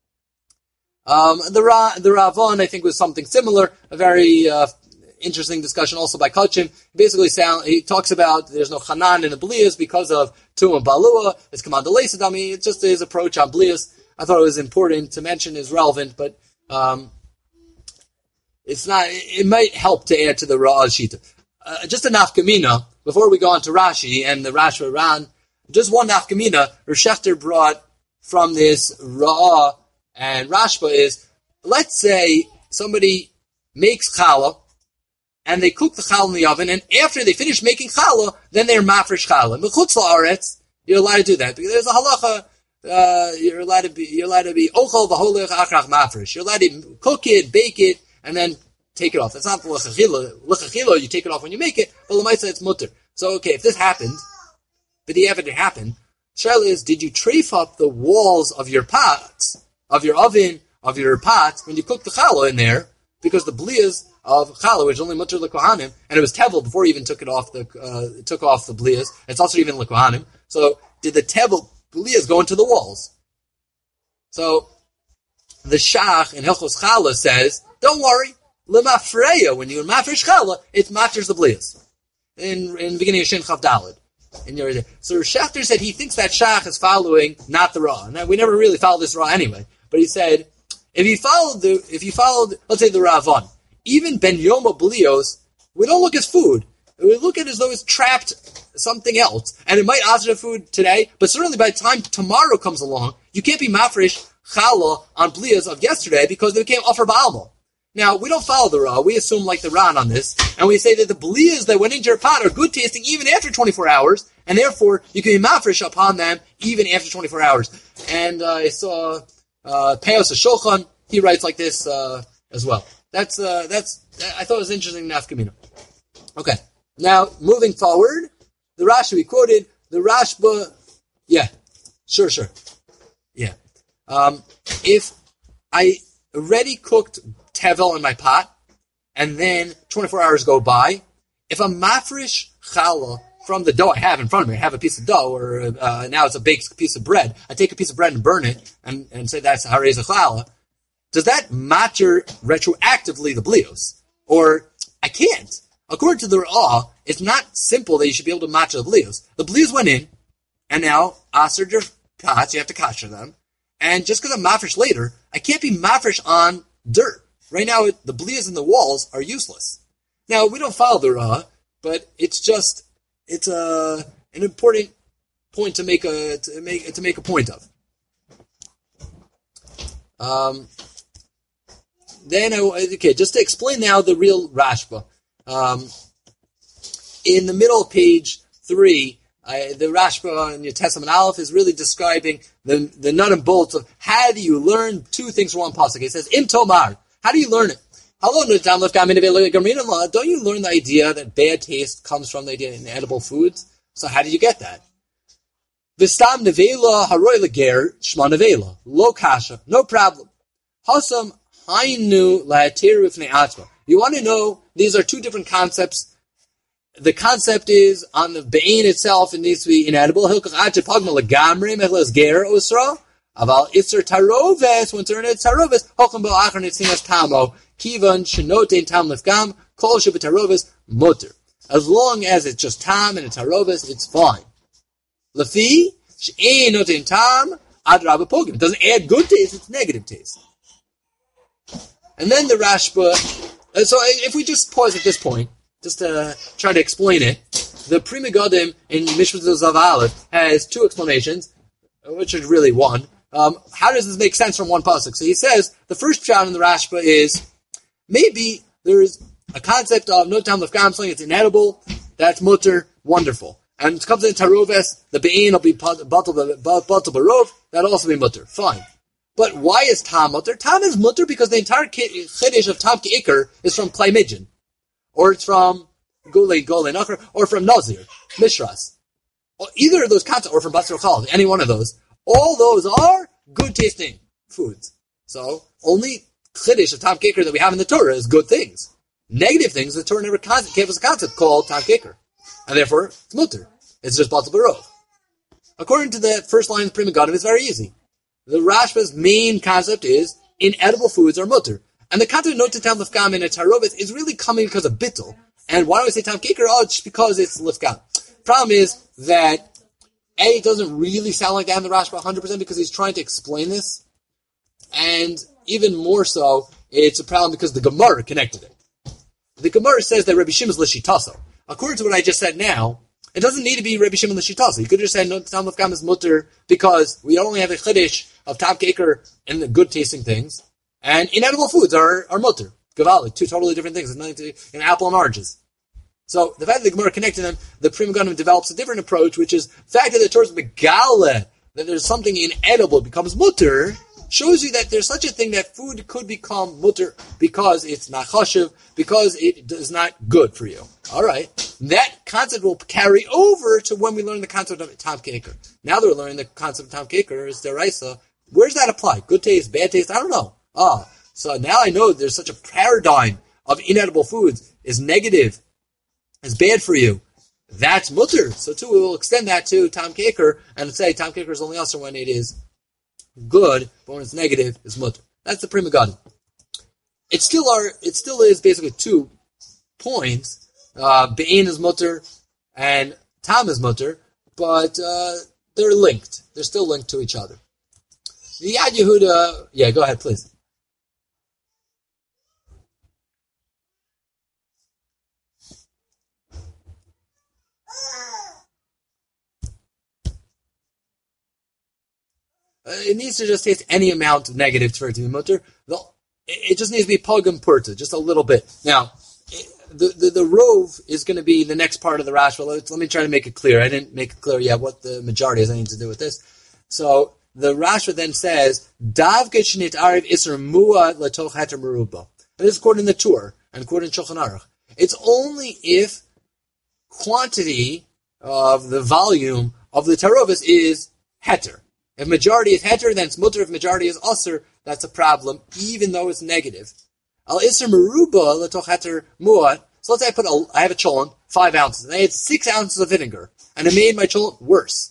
The Ravon, I think, was something similar. A very interesting discussion also by Kachim. Basically, he talks about there's no Hanan in the blias because of Tum and Balua. It's Command Leisadami. It's just his approach on blias. I thought it was important to mention, is relevant, but it's not. It might help to add to the Ra'ah Shita. Just a nafkamina before we go on to Rashi and the Rashi Ran. Just one nafkamina Rav Shechter brought from this Ra'ah and Rashba is, let's say somebody makes challah and they cook the challah in the oven, and after they finish making challah, then they're mafresh challah. B'chutz la'aretz, you're allowed to do that because there's a halacha. You're allowed to be ochel v'holech achrach mafresh. You're allowed to cook it, bake it, and then take it off. That's not l'chachila. You take it off when you make it, but l'maisa it's mutter. So, okay, if this happened, but the ever it happened, Shaila is, did you trafe up the walls of your pots, of your oven, of your pots, when you cooked the challah in there, because the blias of challah, which is only mutter l'kohanim, and it was tevel before he even took off the blias, it's also even l'kohanim, so did the tevel blias go into the walls? So, the Shach in Hilchos Challah says, don't worry, lemafreya, when you mafresh challah, it's mafresh the blias. In the beginning of Shin Chav Daled. So Shechter said he thinks that Shach is following not the Ra. Now, we never really followed this Ra anyway, but he said, if you followed, let's say the Ravon, even Ben Yoma Blios, we don't look as food. We look at it as though it's trapped something else, and it might answer the food today, but certainly by the time tomorrow comes along, you can't be mafresh challah on blias of yesterday because they became offer ba'alma. Now, we don't follow the Ra. We assume like the Ran on this, and we say that the blias that went into your pot are good tasting even after 24 hours, and therefore you can be mafresh upon them even after 24 hours. And I saw Peos Shulchan, he writes like this as well. That's I thought it was interesting nafkamina. Okay, now moving forward, the Rashi we quoted, the Rashba, yeah, sure, yeah. If I already cooked tevel in my pot, and then 24 hours go by, if I'm mafresh challah from the dough I have in front of me, I have a piece of dough, or now it's a baked piece of bread, I take a piece of bread and burn it, and say that's harez challah, does that matter retroactively the blios? Or, I can't. According to the Ra'ah, it's not simple that you should be able to match the blios. The blios went in, and now, aser your pots, you have to kasher them, and just because I'm mafresh later, I can't be mafresh on dirt. Right now, the blias in the walls are useless. Now, we don't follow the Ra'ah, but it's an important point to make a point of. Just to explain now the real Rashba. In the middle of page 3, the Rashba in your Testament Aleph is really describing the nut and bolts of how do you learn two things from one pasuk. It says, Im Tomar. How do you learn it? Don't you learn the idea that bad taste comes from the idea in edible foods? So how do you get that? V'stam nevela haroy leger shma nevela. Lo kasha. No problem. Hasam hainu la'atiru ifnei atzma. You want to know, these are two different concepts. The concept is, on the be'in itself, it needs to be inedible. Hilkach ache pagma legamre mechles ger osra. Aval itzer taroves, when turn it taroves, hocham bo achar nitzinas tamo, kivan shenotein tam lefgam, kol shebetaroves mutter. As long as it's just tam and it's taroves, it's fine. Lefi, she'ein notein tam, ad rabba pogim. It doesn't add good taste, it's negative taste. And then the Rashba, so if we just pause at this point, just to try to explain it, the Pri Megadim in Mishpat Zav Aleph has two explanations, which is really one. How does this make sense from one pasuk? So he says, the first shot in the Rashba is, maybe there is a concept of no tam lefgam, something it's inedible, that's mutter, wonderful. And it comes in taroves, the be'in will be batal barov, that'll also be mutter, fine. But why is tam mutter? Tam is mutter because the entire chiddush of tam ki'ikr is from Klai Midjan, or it's from Gulei Nachar, or from Nazir, Mishras. Or either of those concepts, or from Basar Chalav, any one of those. All those are good tasting foods. So, only chiddush of tam ki'ikr that we have in the Torah is good things. Negative things, the Torah never gave us a concept called tam ki'ikr. And therefore, it's mutter. It's just batal barov. According to the first line of the Pri Megadim, it's very easy. The Rashba's main concept is, inedible foods are mutter. And the concept of noted tam lefgam in a tarovet is really coming because of bittul. And why do I say tam ki'ikr? Oh, it's because it's lefgam. Problem is that, it doesn't really sound like that in the Rashba 100% because he's trying to explain this. And even more so, it's a problem because the Gemara connected it. The Gemara says that Rabbi Shimon is l'shitaso. According to what I just said now, it doesn't need to be Rabbi Shimon l'shitaso. You could just say no tam lefgam is mutter because we only have a chiddush of tam ki'ikr and the good tasting things, and inedible foods are mutter. Gavali, two totally different things. There's nothing to in apple and oranges. So the fact that the Gemara connected them, the Pri Megadim develops a different approach, which is the fact that the Torah is megale, that there's something inedible becomes mutter, shows you that there's such a thing that food could become mutter because it's not chashuv, because it is not good for you. All right, that concept will carry over to when we learn the concept of tam ki'ikr. Now that we're learning the concept of tam ki'ikr is deraisa. Where does that apply? Good taste, bad taste? I don't know. So now I know there's such a paradigm of inedible foods is negative, is bad for you. That's mutter. So too, we will extend that to tam ki'ikr and say tam ki'ikr is only also when it is good, but when it's negative, it's mutter. That's the Pri Megadim. It still is basically 2 points. Be'in is mutter and tam is mutter, but they're linked. They're still linked to each other. The Yad Yehuda, yeah, go ahead, please. It needs to just taste any amount of negative for it to be mutter. It just needs to be pogum purta, just a little bit. Now, the rove is going to be the next part of the Rashba. Let me try to make it clear. I didn't make it clear yet what the majority has anything to do with this. So the Rashba then says, Dav geshnit ariv iser mua latoch heter meruba. And this is according to the Tur and according to Shulchan Aruch. It's only if quantity of the volume of the tarovis is heter. If majority is heter, then it's mutter. If majority is usr, that's a problem, even though it's negative. Al iser meruba latoch heter muat. So let's say I have a cholent, 5 ounces, and I had 6 ounces of vinegar, and it made my cholent worse.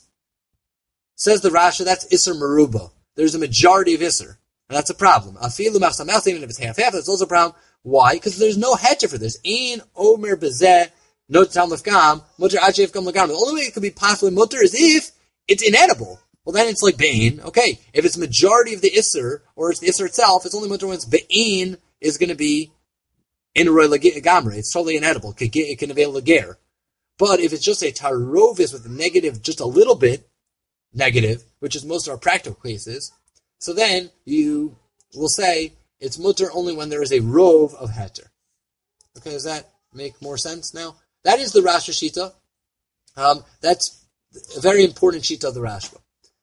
Says the Rasha, that's iser meruba. There's a majority of iser, and that's a problem. Afilu machsamel, even if it's half, that's also a problem. Why? Because there's no heter for this. Ein omer bezeh no tam lefgam mutter achev gam lagam. The only way it could be possibly mutter is if it's inedible. Well, then it's like bein. Okay, if it's majority of the iser, or it's the iser itself, it's only mutter when it's bein is going to be in roy lagamre. It's totally inedible. It can avail lager. But if it's just a tarovis with a negative, just a little bit negative, which is most of our practical cases, so then you will say it's mutter only when there is a rove of heter. Okay, does that make more sense now? That is the Rasha Shita. That's a very important Shita of the Rashba.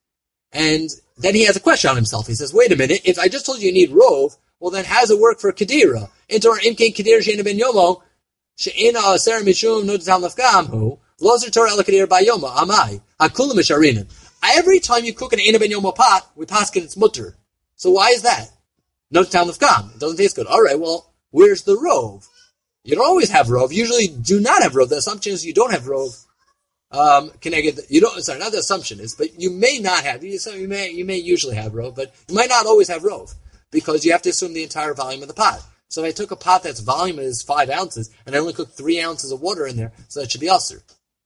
And then he has a question on himself. He says, wait a minute, if I just told you need rove, well then how does it work for Kedira? Intor imkein Kedira she'ena ben yomo, she'ena aser mishum no tam lefgamhu, lozer Torah el Kedira by yomo, amai, hakulam misharinin. Every time you cook an ena ben yomo pot, we paskin it's mutter. So why is that? No tam lefgam. It doesn't taste good. Alright, well, where's the rove? You don't always have rove. Usually do not have rove. The assumption is you don't have rove. Not the assumption is, but you may not have. You may usually have rove, but you might not always have rove because you have to assume the entire volume of the pot. So if I took a pot that's volume is 5 ounces and I only cooked 3 ounces of water in there, so that should be usher.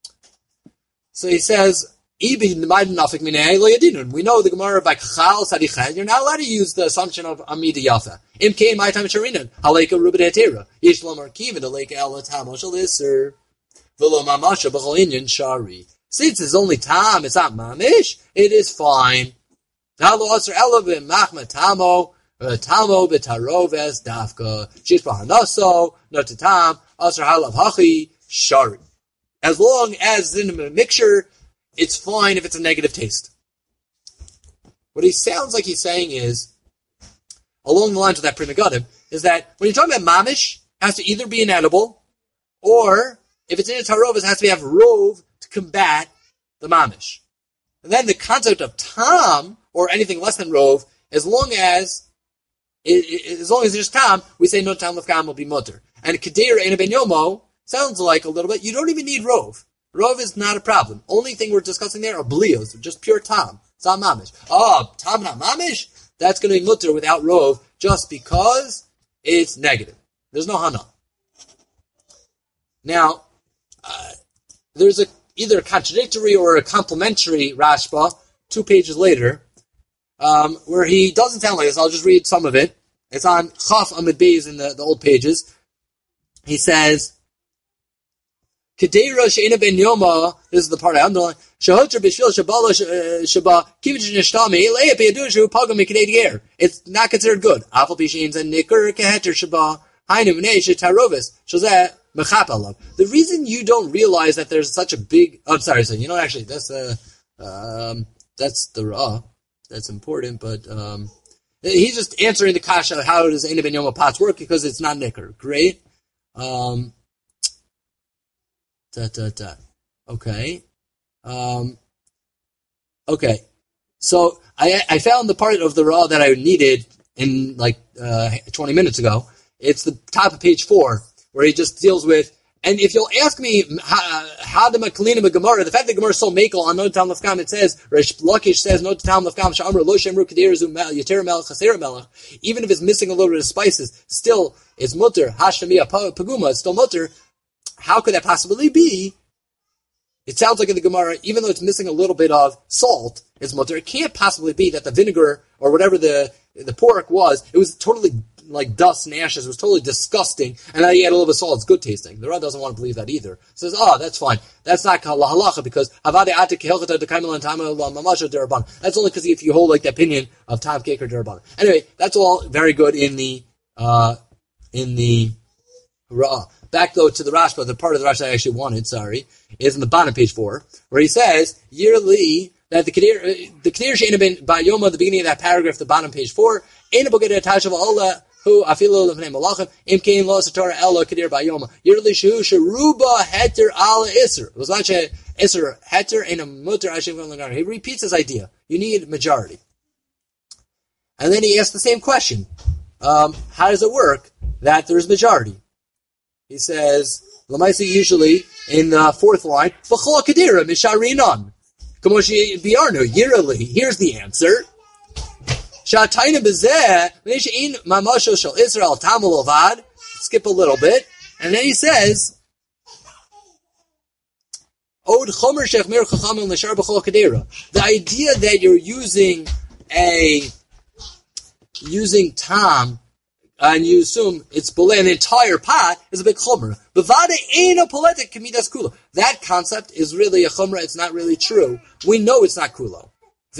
So he says, we know the Gemara by Kachal Sadichad, you're not allowed to use the assumption of Amida Yafa. Imke my time Sharinan, Haleka Rubid Hetera, Ishlomar Kivin, Aleka Elatamo Shalisser, Vilo Mamasha Bahalinyan Shari. Since it's only Tam, it's not Mamish, it is fine. Talo Asr Elavim Machma Tamo, Tamo Betaroves Dafka, Shishbahanaso, Notatam, Asr Halav Hachi, Shari. As long as it's in a mixture, it's fine if it's a negative taste. What he sounds like he's saying is, along the lines of that Pri Megadim, is that when you're talking about mamish, it has to either be inedible, or if it's in a tarovis, it has to have rove to combat the mamish. And then the concept of tam, or anything less than rove, as long as there's tam, we say no tam lefgam will be mutter. And kedera in a ben yomo sounds like a little bit, you don't even need rove. Rov is not a problem. Only thing we're discussing there are blios, just pure tam. It's not mamish. Oh, tam not mamish? That's going to be mutter without rov just because it's negative. There's no hana. Now, there's either a contradictory or a complementary Rashba, 2 pages later, where he doesn't sound like this. I'll just read some of it. It's on Chaf Amid Beis in the old pages. He says, Kedera she'ena ben yoma, this is the part I underline, shehotra b'shvil shabala shaba kivich nishtami le'eh b'yadushu pagam mikdei ger. It's not considered good. Afal pishin and nicker keheter shaba hainu v'nei shetarovis shazeh mechap alav. The reason you don't realize that there's such a big, so you know actually that's the raw. That's important, but he's just answering the kasha how does ena ben yoma pots work because it's not nicker. Great. Okay. Okay. So I found the part of the raw that I needed in 20 minutes ago. It's the top of page 4 where he just deals with, and if you'll ask me how the Makalina Gemara, the fact that Gemara is so makel on Not Tam Lefkam, it says, Resh Lakish says, Not Tam Lefkam, Sha'amr, Lo Shemru Kadir Zu Yater Melech, Chaser Melech, even if it's missing a little bit of spices, still, it's mutter, Hashemiya Paguma, it's still mutter. How could that possibly be? It sounds like in the Gemara, even though it's missing a little bit of salt, it's mutter. It can't possibly be that the vinegar or whatever the pork was, it was totally like dust and ashes. It was totally disgusting. And then you add a little bit of salt. It's good tasting. The Rad doesn't want to believe that either. Says, that's fine. That's not halacha because that's only because if you hold like the opinion of Tav Cake or Derabanan. Anyway, that's all very good in the Ra'ah. Back though to the Rashba, the part of the Rashba I actually wanted, is in the bottom page 4, where he says, yearly, that the Kedir She'ena Ben Ba'yoma, the beginning of that paragraph, the bottom page 4, Eina Boged Tashav Allah, who Afilu Lefnei Malachim, Im Kein Lo Satorah Ella Kedir Ba'yoma, yearly Shu Sheruba Heter Ala Isser. It was not Isser Heter and a Mutter Ashim Lagar. He repeats his idea. You need majority. And then he asks the same question. How does it work that there's majority? He says, Lamaisi usually in the 4th line, B'chol Kedira Misharinon. Kamoshi Biarnu, yearly. Here's the answer. Shataina Bezeh, Mishin Mamasho Shal Israel Tamil Ovad. Skip a little bit. And then he says, Od Chomer Shechmir Chachamim Lashar B'chol Kedira. The idea that you're using tam, and you assume it's below an entire pot, is a big chumrah. Bavada ain't a poletic kamidas kula. That concept is really a chumrah. It's not really true. We know it's not kulo.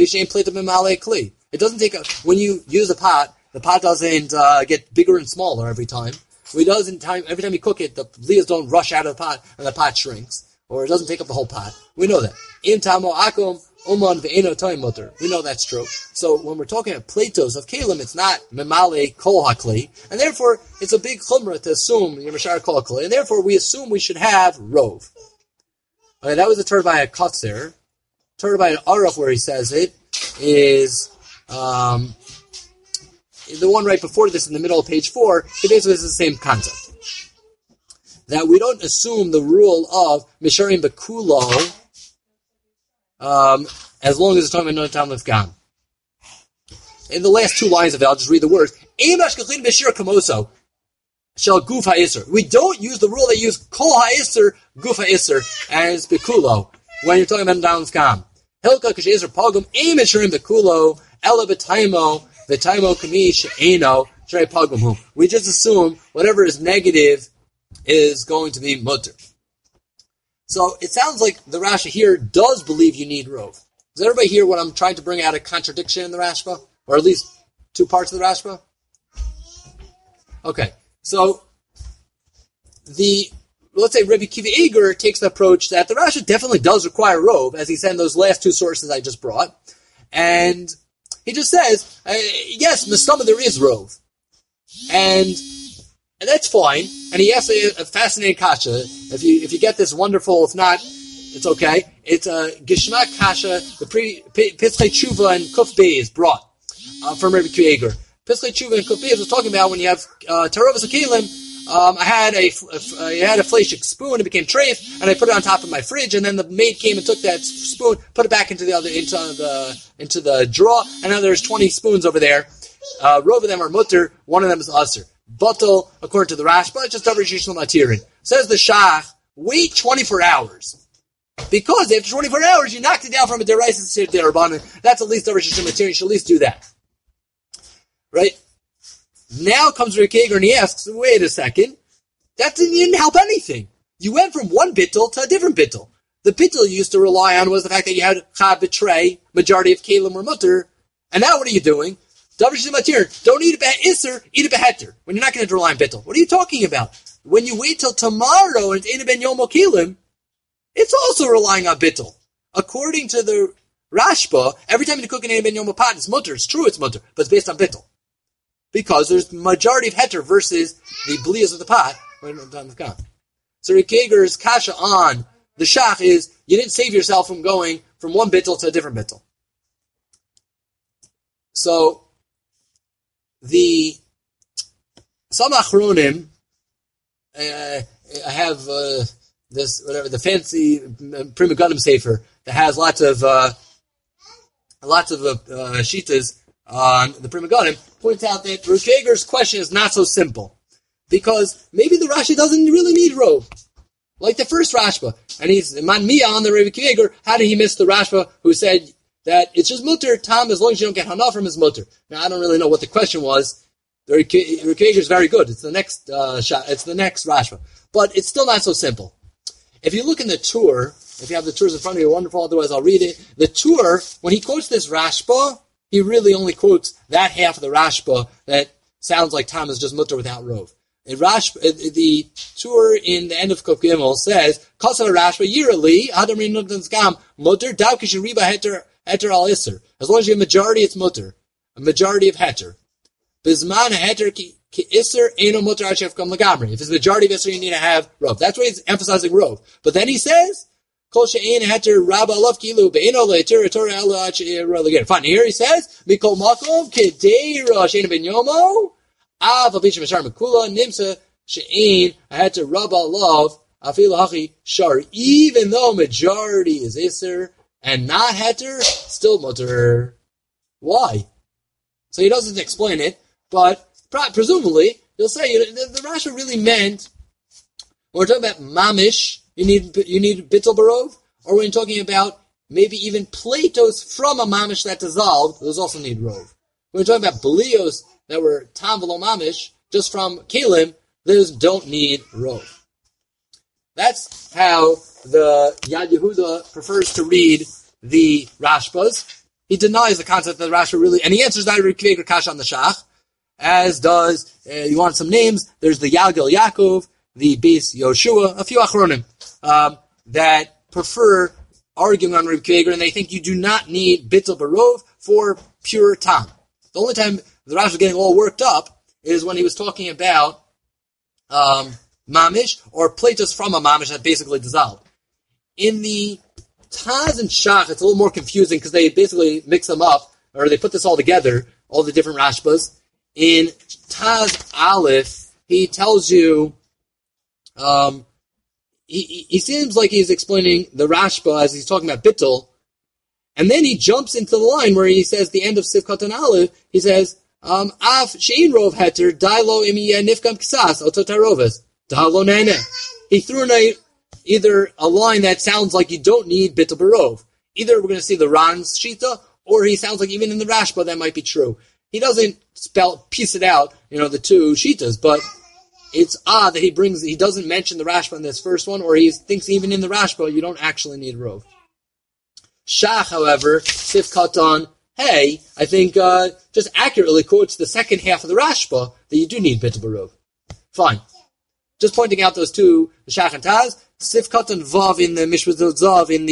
It doesn't take when you use a pot, the pot doesn't get bigger and smaller every time. Every time you cook it, the leaves don't rush out of the pot and the pot shrinks, or it doesn't take up the whole pot. We know that. Im tamo akum. We know that's true. So when we're talking about platos of kalim, it's not memale kol hakli, and therefore it's a big chumrah to assume yemashar kol hakli, and therefore we assume we should have rov. Okay, that was a turn by a kotzer. Turn by an aruch where he says it is the one right before this in the middle of page 4. It basically is the same concept. That we don't assume the rule of misharim bekulo. As long as it's talking about no time lifgam. In the last 2 lines of it, I'll just read the words. We don't use the rule they use kol ha'isr guf ha'isr as bekulo when you're talking about down lifgam. Hilka kashezer pogum emisherim bekulo ela b'taimo kami she'eno shrei pogum. We just assume whatever is negative is going to be mutter. So it sounds like the Rashi here does believe you need rov. Does everybody hear what I'm trying to bring out a contradiction in the Rashba? Or at least 2 parts of the Rashba? Okay, so let's say Rabbi Kiva Eger takes the approach that the Rashi definitely does require rov, as he said in those last 2 sources I just brought. And he just says, yes, Mistama, there is rov. And that's fine. And he asks a fascinating kasha. If you get this, wonderful. If not, it's okay. It's a Gishmak kasha. The Pischei Tshuva and Kuf Beis brought from Rabbi Kieger. Pischei Tshuva and Kuf Beis was talking about when you have Tarovas Akelim. I had a fleshik spoon. It became treif, and I put it on top of my fridge. And then the maid came and took that spoon, put it back into the drawer. And now there's 20 spoons over there. Rov of them are mutter. One of them is usher. Batal, according to the Rashba, it's just Davar Shishon Latirin. Says the Shach, wait 24 hours. Because after 24 hours, you knocked it down from a deraisa to a derabanan. That's at least Davar Shishon Latirin. You should at least do that. Right? Now comes Rick Hager and he asks, wait a second. That didn't help anything. You went from one bittul to a different bittul. The bittul you used to rely on was the fact that you had chab betray, majority of kalim or mutter. And now what are you doing? Don't eat a be'isr, eat a be'heter. When you're not going to rely on bittul. What are you talking about? When you wait till tomorrow and it's Eina ben Yom Kilim, it's also relying on bittul. According to the Rashba, every time you cook an Eina ben Yom pot, it's mutter. It's true it's mutter, but it's based on bittul. Because there's the majority of heter versus the blias of the pot. So Rikager's kasha on the shach is, you didn't save yourself from going from one bittul to a different bittul. So, the some achronim, I have the fancy Pri Megadim Sefer that has lots of shitas on the Pri Megadim, points out that Rikager's question is not so simple because maybe the Rashi doesn't really need rov, like the first Rashba, and he's man mia on the Rabbi Kieger. How did he miss the Rashba who said that it's just mutter, Tom, as long as you don't get hana from his mutter? Now, I don't really know what the question was, The Reb is very good. It's the next it's the next Rashba. But it's still not so simple. If you look in the Tur, if you have the Turs in front of you, wonderful, otherwise I'll read it. The Tur, when he quotes this Rashba, he really only quotes that half of the Rashba that sounds like Tam is just mutter without rov. The Tur in the end of Kuf Gimel says, Kasar Rashba yearly, Adam Rinudans Gam, mutter, Davkish Riba Heter al Isser. As long as you have majority, it's mutter. A majority of Heter. Bizman Heter ki Isser Eno mutter Ashef Kam Lagamri. If it's majority of Isser, you need to have rov. That's why he's emphasizing rov. But then he says, Kol she'ein heter rabba alav kilu be'eno le'ter Torah ela again. Fine. Here he says, Mikol makom kedeira she'ein ben yomo av abish mashar mekula nimsa she'ein heter rabba alav afil hachi shar. Even though majority is iser and not heter, still mutter. Why? So he doesn't explain it, but presumably he'll say the Rashi really meant when we're talking about mamish. You need bittul barov, or when you're talking about maybe even platos from a mamish that dissolved, those also need rov. When you're talking about belios that were tam v'lo mamish, just from kelim, those don't need rov. That's how the Yad Yehuda prefers to read the Rashbas. He denies the concept that the Rashba really, and he answers that Rikvei Kash on the Shach, as does, you want some names, there's the Yalgil Yaakov, the Beis Yoshua, a few Achronim, that prefer arguing on Reb Kiva, and they think you do not need Bittul Barov for pure Tam. The only time the Rashi was getting all worked up is when he was talking about Mamish, or Platos from a Mamish that basically dissolved. In the Taz and Shach, it's a little more confusing because they basically mix them up, or they put this all together, all the different Rashbas. In Taz Aleph, he tells you, he seems like he's explaining the Rashba as he's talking about Bittul, and then he jumps into the line where he says the end of Sivkot and Aleph, he says, Av she'in rov heter, dailo imi nifkam ksas, ototarovas, dalo nene. He threw in either a line that sounds like you don't need Bittul Barov. Either we're going to see the Ran's Shita, or he sounds like even in the Rashba that might be true. He doesn't piece it out, the two Shitas, but it's odd that he doesn't mention the Rashba in this first one, or he thinks even in the Rashba you don't actually need Rov. Shach, however, Sif Katan, I think just accurately quotes the second half of the Rashba that you do need Bittul Barov. Fine. Just pointing out those two, the Shach and Taz, Sif Katan Vav in the Mishvah Zav in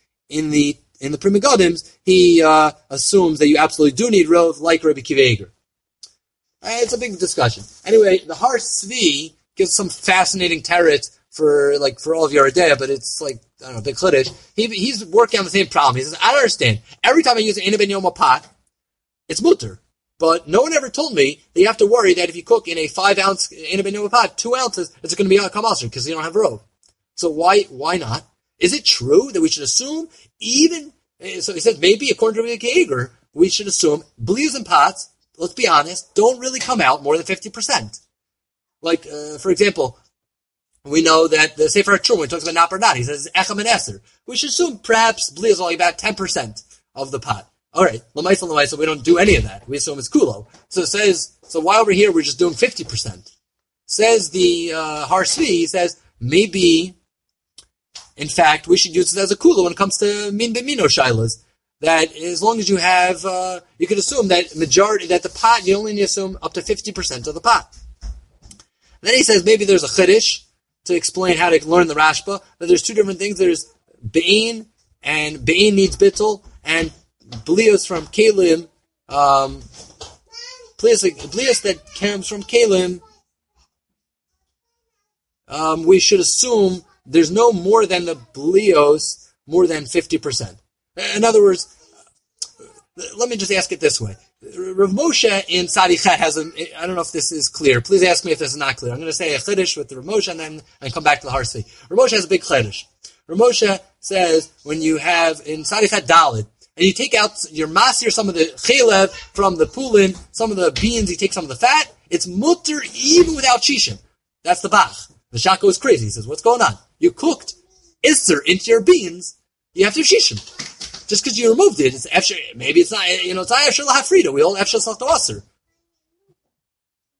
the Pri Megadims, he assumes that you absolutely do need Rov, like Rabbi Kiva Eiger. It's a big discussion. Anyway, the Har Tzvi gives some fascinating teretz for all of Yeridea, but it's big chiddush. He's working on the same problem. He says, I don't understand. Every time I use an Eina Ben Yoma pot, it's mutter. But no one ever told me that you have to worry that if you cook in a 5-ounce Eina Ben Yoma pot, 2 ounces, it's going to be a kamasr because you don't have rov. So why not? Is it true that we should assume so he says maybe according to Rabbi Yeager, we should assume blius and pots, let's be honest, don't really come out more than 50%. For example, we know that the Sefer HaTruma, when he talks about Naparnat, he says Echam and Eser. We should assume perhaps Bli is only about 10% of the pot. Alright, L'maisa, we don't do any of that. We assume it's Kulo. So why over here we're just doing 50%? Says the Har Tzvi, he says, maybe, in fact, we should use it as a Kulo when it comes to Min B'mino Shailas. That as long as you have, you could assume that the pot, you only need to assume up to 50% of the pot. And then he says maybe there's a chiddush to explain how to learn the Rashba, that there's two different things. There's Be'in, and Be'in needs Bittul, and Blios from Kalim, Blios that comes from Kalim, we should assume there's no more than the Blios, more than 50%. In other words, let me just ask it this way. Rav Moshe in Tzadichet has I don't know if this is clear. Please ask me if this is not clear. I'm going to say a chiddush with the Rav Moshe and then come back to the Har Tzvi. Rav Moshe has a big chiddush. Rav Moshe says when you have in Tzadichet Daled, and you take out your masir, some of the chelev from the pulin, some of the beans, you take some of the fat, it's mutter even without shishim. That's the Bach. The Shako is crazy. He says, what's going on? You cooked Isser into your beans, you have to shishim. Just because you removed it, maybe it's not, it's not Efshel HaFrida. We all Efshel Salto Aser.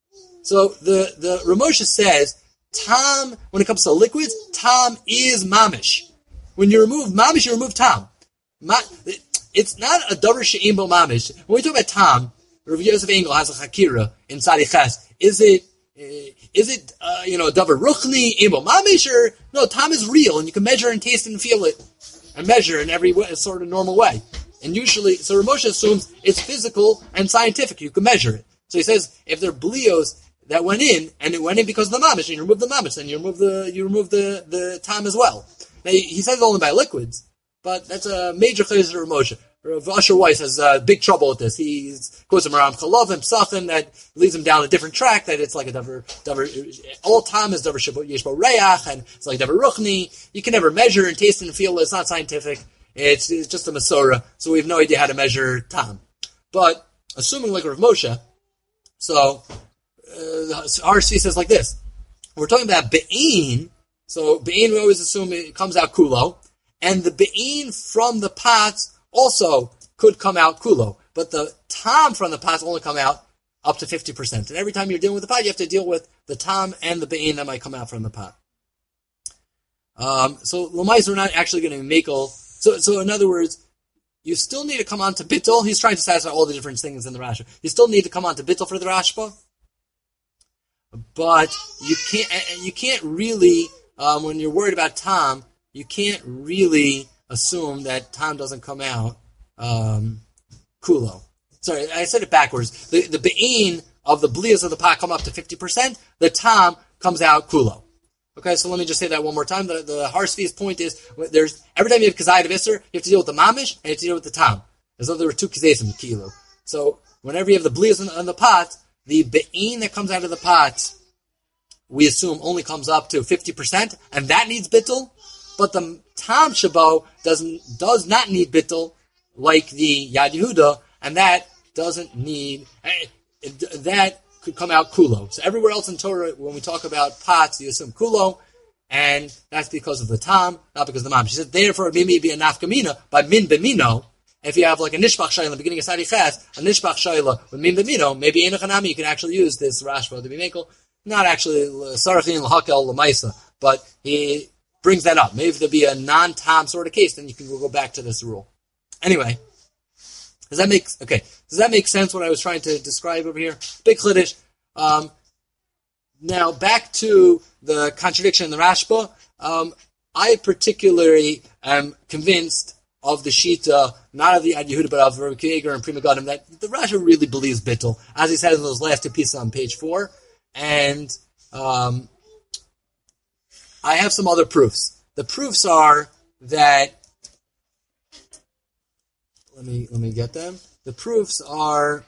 So the Ramosha says, tam, when it comes to liquids, tam is mamish. When you remove mamish, you remove tam. It's not a davar she'im bo mamish. When we talk about tam, Rav Yosef Engel has a chakira in Tzadi Ches. Is it davar ruchni, im bo mamish, or no? Tam is real, and you can measure and taste and feel it, and measure in every way, sort of normal way. And usually, so Ramosha assumes it's physical and scientific. You can measure it. So he says if there are blios that went in, and it went in because of the mamish, and you remove the mamish, then you remove the tam as well. Now, he says only by liquids, but that's a major chayes of Ramosha. Rav Asher Weiss has big trouble with this. He quotes him around Chalavim, Psachim, that leads him down a different track, that it's like a davar, all tam is davar yeshbo reach, and it's like davar ruchni. You can never measure and taste and feel it. It's not scientific. It's just a Masorah, so we have no idea how to measure tam. But, assuming like Rav Moshe, so, RC says like this. We're talking about be'in, so be'in we always assume it comes out kulo, and the be'in from the pots also could come out kulo, but the tam from the pots only come out up to 50%. And every time you're dealing with the pot, you have to deal with the tam and the be'in that might come out from the pot. So Lamais, we're not actually going to make So in other words, you still need to come on to bittul. He's trying to satisfy all the different things in the Rashba. You still need to come on to bittul for the Rashba, but you can't really, when you're worried about tam, you can't really assume that tam doesn't come out kulo. Sorry, I said it backwards. The be'in of the blias of the pot come up to 50%. The tam comes out kulo. Okay, so let me just say that one more time. The Harsvi's point is, there's every time you have kazayat of Isser, you have to deal with the mamish and you have to deal with the tam. As though there were two kazayas in the kilo. So whenever you have the blias on the pot, the be'in that comes out of the pot, we assume only comes up to 50%, and that needs bittul. But the tam shabo does not need bittul, like the Yad Yehuda, and that doesn't need that. Could come out kulo. So everywhere else in Torah, when we talk about pots, you assume kulo, and that's because of the tam, not because of the mam. She said, therefore, it may be a nafkamina by min b'mino. If you have like a nishbach shayla in the beginning of Sadi Ches, a nishbach shayla with min b'mino, maybe enochanami, you can actually use this Rashba to be makel. Not actually sarachin l'hakel l'maisa, but he brings that up. Maybe if there'll be a non-tam sort of case, then you can go back to this rule. Anyway. Does that make sense what I was trying to describe over here? Big chiddush. Now back to the contradiction in the Rashba. I particularly am convinced of the Shita, not of the Ad Yehuda, but of Rabbi Yeager and Pri Megadim, that the Rashba really believes bittul, as he says in those last two pieces on page 4. And I have some other proofs. The proofs are that Let me get them. The proofs are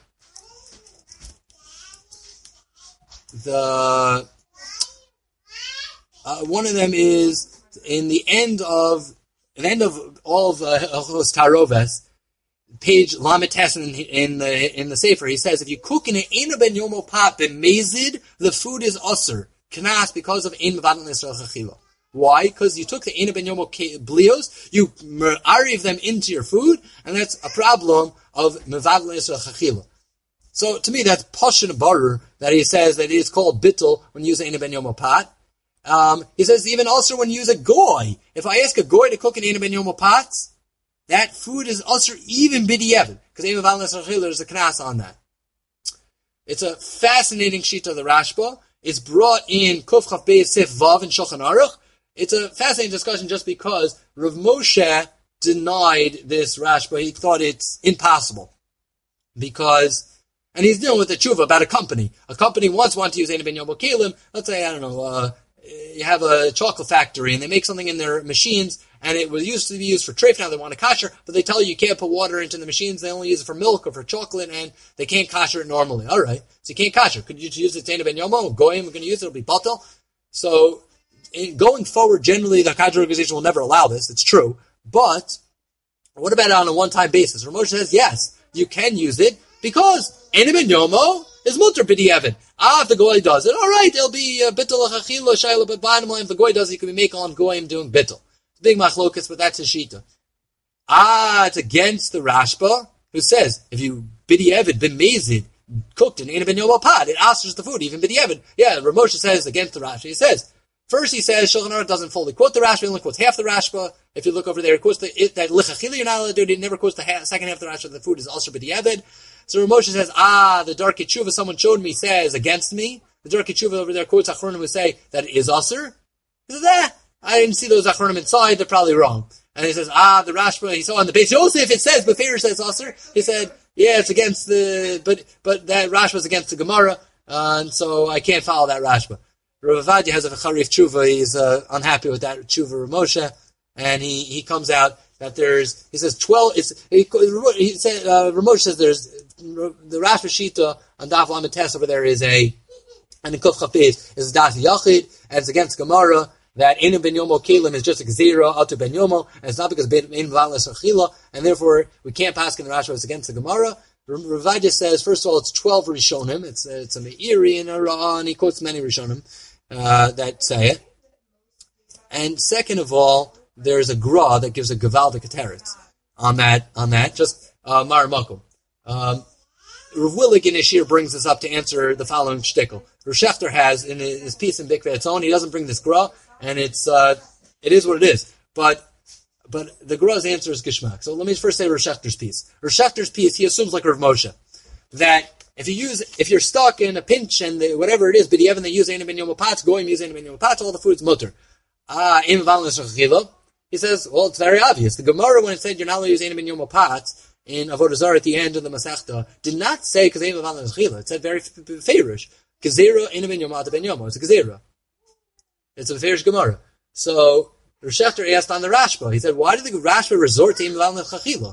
one of them is in the end of all of Hilchos Taroves, page Lamed Tes in the Sefer. He says if you cook in an Eina ben Yomo pot b'mezid, the food is usher knas because of Ein Mevatel Yisrael Chachila. Why? Because you took the Eina ben Yomo blios, you ariv them into your food, and that's a problem of Mevatel Yisrael Chachila. So to me, that's Pashin Barer that he says that it is called bittul when you use an Eina ben Yomo pot. He says even also when you use a goy. If I ask a goy to cook an Eina ben Yomo pots, that food is usher even b'di'evid, because Ein Mevatel Yisrael Chachila, there's a knas on that. It's a fascinating sheet of the Rashba. It's brought in Kuf Chaf Beis Sif Vav in Shulchan Aruch. It's a fascinating discussion just because Rav Moshe denied this Rashba. He thought it's impossible. And he's dealing with a tshuva about a company. A company once wanted to use Eina ben Yomo Kelim. Let's say, you have a chocolate factory and they make something in their machines and it was used to be used for treif. Now they want to kasher, but they tell you can't put water into the machines. They only use it for milk or for chocolate and they can't kasher it normally. All right. So you can't kasher. Could you use it Eina ben Yomo? Goyim, we're going to use it. It'll be batel. So, going forward, generally, the Kadra organization will never allow this. It's true. But, what about it on a one-time basis? Rav Moshe says, yes, you can use it because Eina ben Yomo is mutter b'di'evid. If the goy does it, all right, it'll be bittul l'chachilo shayla, but bottom line, if the goy does it, you can make on goyim doing bittul. It's a big machlokas, but that's a shita. It's against the Rashba, who says, if you b'di'evid, b'mezid, cooked in Eina Ben Yoma pot. It asks the food, even b'diavad. Yeah, Rav Moshe says against the Rashi. He says, first he says, Shulchan Aruch doesn't fully quote the Rashi, he only quotes half the Rashba. If you look over there, it quotes that Lichachili you're not allowed to do it. He never quotes the second half of the Rashba, the food is also b'diavad. So Rav Moshe says, the Darkei Tshuva someone showed me says against me. The Darkei Tshuva over there quotes Achronim who say that it is Asr. He says, I didn't see those Achronim inside, they're probably wrong. And he says, the Rashba, he saw on the base Yosef, it says, Beferish says Asr. He said, yeah, it's against but that Rashba is against the Gemara, and so I can't follow that Rashba. Rav Avadia has a Charif Tshuva, he's unhappy with that Tshuva Rav Moshe, and he comes out that he says 12, Rav Moshe says there's, the Rashba Shita on Daf Lamed Tes over there is and the Kuf Chafez is Das Yachid, and it's against Gemara, that Einu Ben Yomo Kelim is just a Gezerah, Atu Ben Yomo, and it's not because Einu V'Alas Achila, and therefore we can't pass in the Rashba, it's against the Gemara. Rav Avadia says, first of all, it's 12 Rishonim, it's a Meiri and a Ra'ah, and he quotes many Rishonim that say it. And second of all, there's a Gra that gives a Gavaldik Teretz on that, just Mar Makom. Rav Willig in Ishir brings this up to answer the following shtickle. Rav Shechter has, in his piece in Bikveh Etzon, he doesn't bring this Gra, and it is what it is. But the Gra's answer is Gishmak. So let me first say Rav Shechter's piece. Rav Shechter's piece, he assumes like Rav Moshe, that if you're stuck in a pinch and whatever it is, but even they use Eina Ben Yoma pots, Goyim use Eina Ben Yoma pots, all the food's mutter. He says, well, it's very obvious. The Gemara, when it said you're not allowed to use Eina Ben Yoma pots in Avodah Zarah at the end of the Masechta, did not say because Eina Ben Yoma. It said very fairish. Gezerah Eina Ben Yoma Ben Yoma. It's a Gezerah. It's a fairish Gemara. So Rav Shechter asked on the Rashba. He said, why did the Rashba resort to Eina Ben Chachila?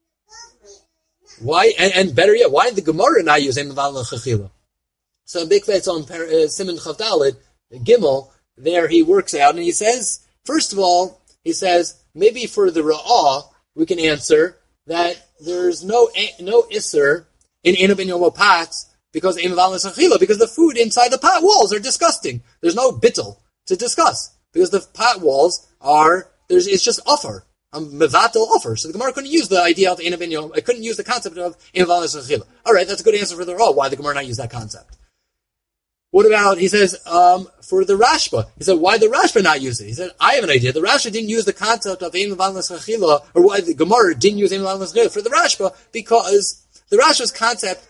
Why, and better yet, why did the Gemara not use Eina Ben Chachila? So in Big Fate's on Simon Chavdalid, Gimel, there he works out and he says, first of all, he says, maybe for the Ra'ah, we can answer that there's no Isser in Eina Ben Yoma pots because because the food inside the pot walls are disgusting. There's no bittel to discuss because the pot walls it's just offer. Mevatel offer. So the Gemara couldn't use the idea of Eina Ben Yoma. It couldn't use the concept of Eina Ben Yoma. All right, that's a good answer for the Ra'ah. Why the Gemara not use that concept? What about, he says, for the Rashba? He said, why the Rashba not use it? He said, I have an idea. The Rashba didn't use the concept of Eina Ben Yoma, or why the Gemara didn't use Eina Ben Yoma for the Rashba, because the Rashba's concept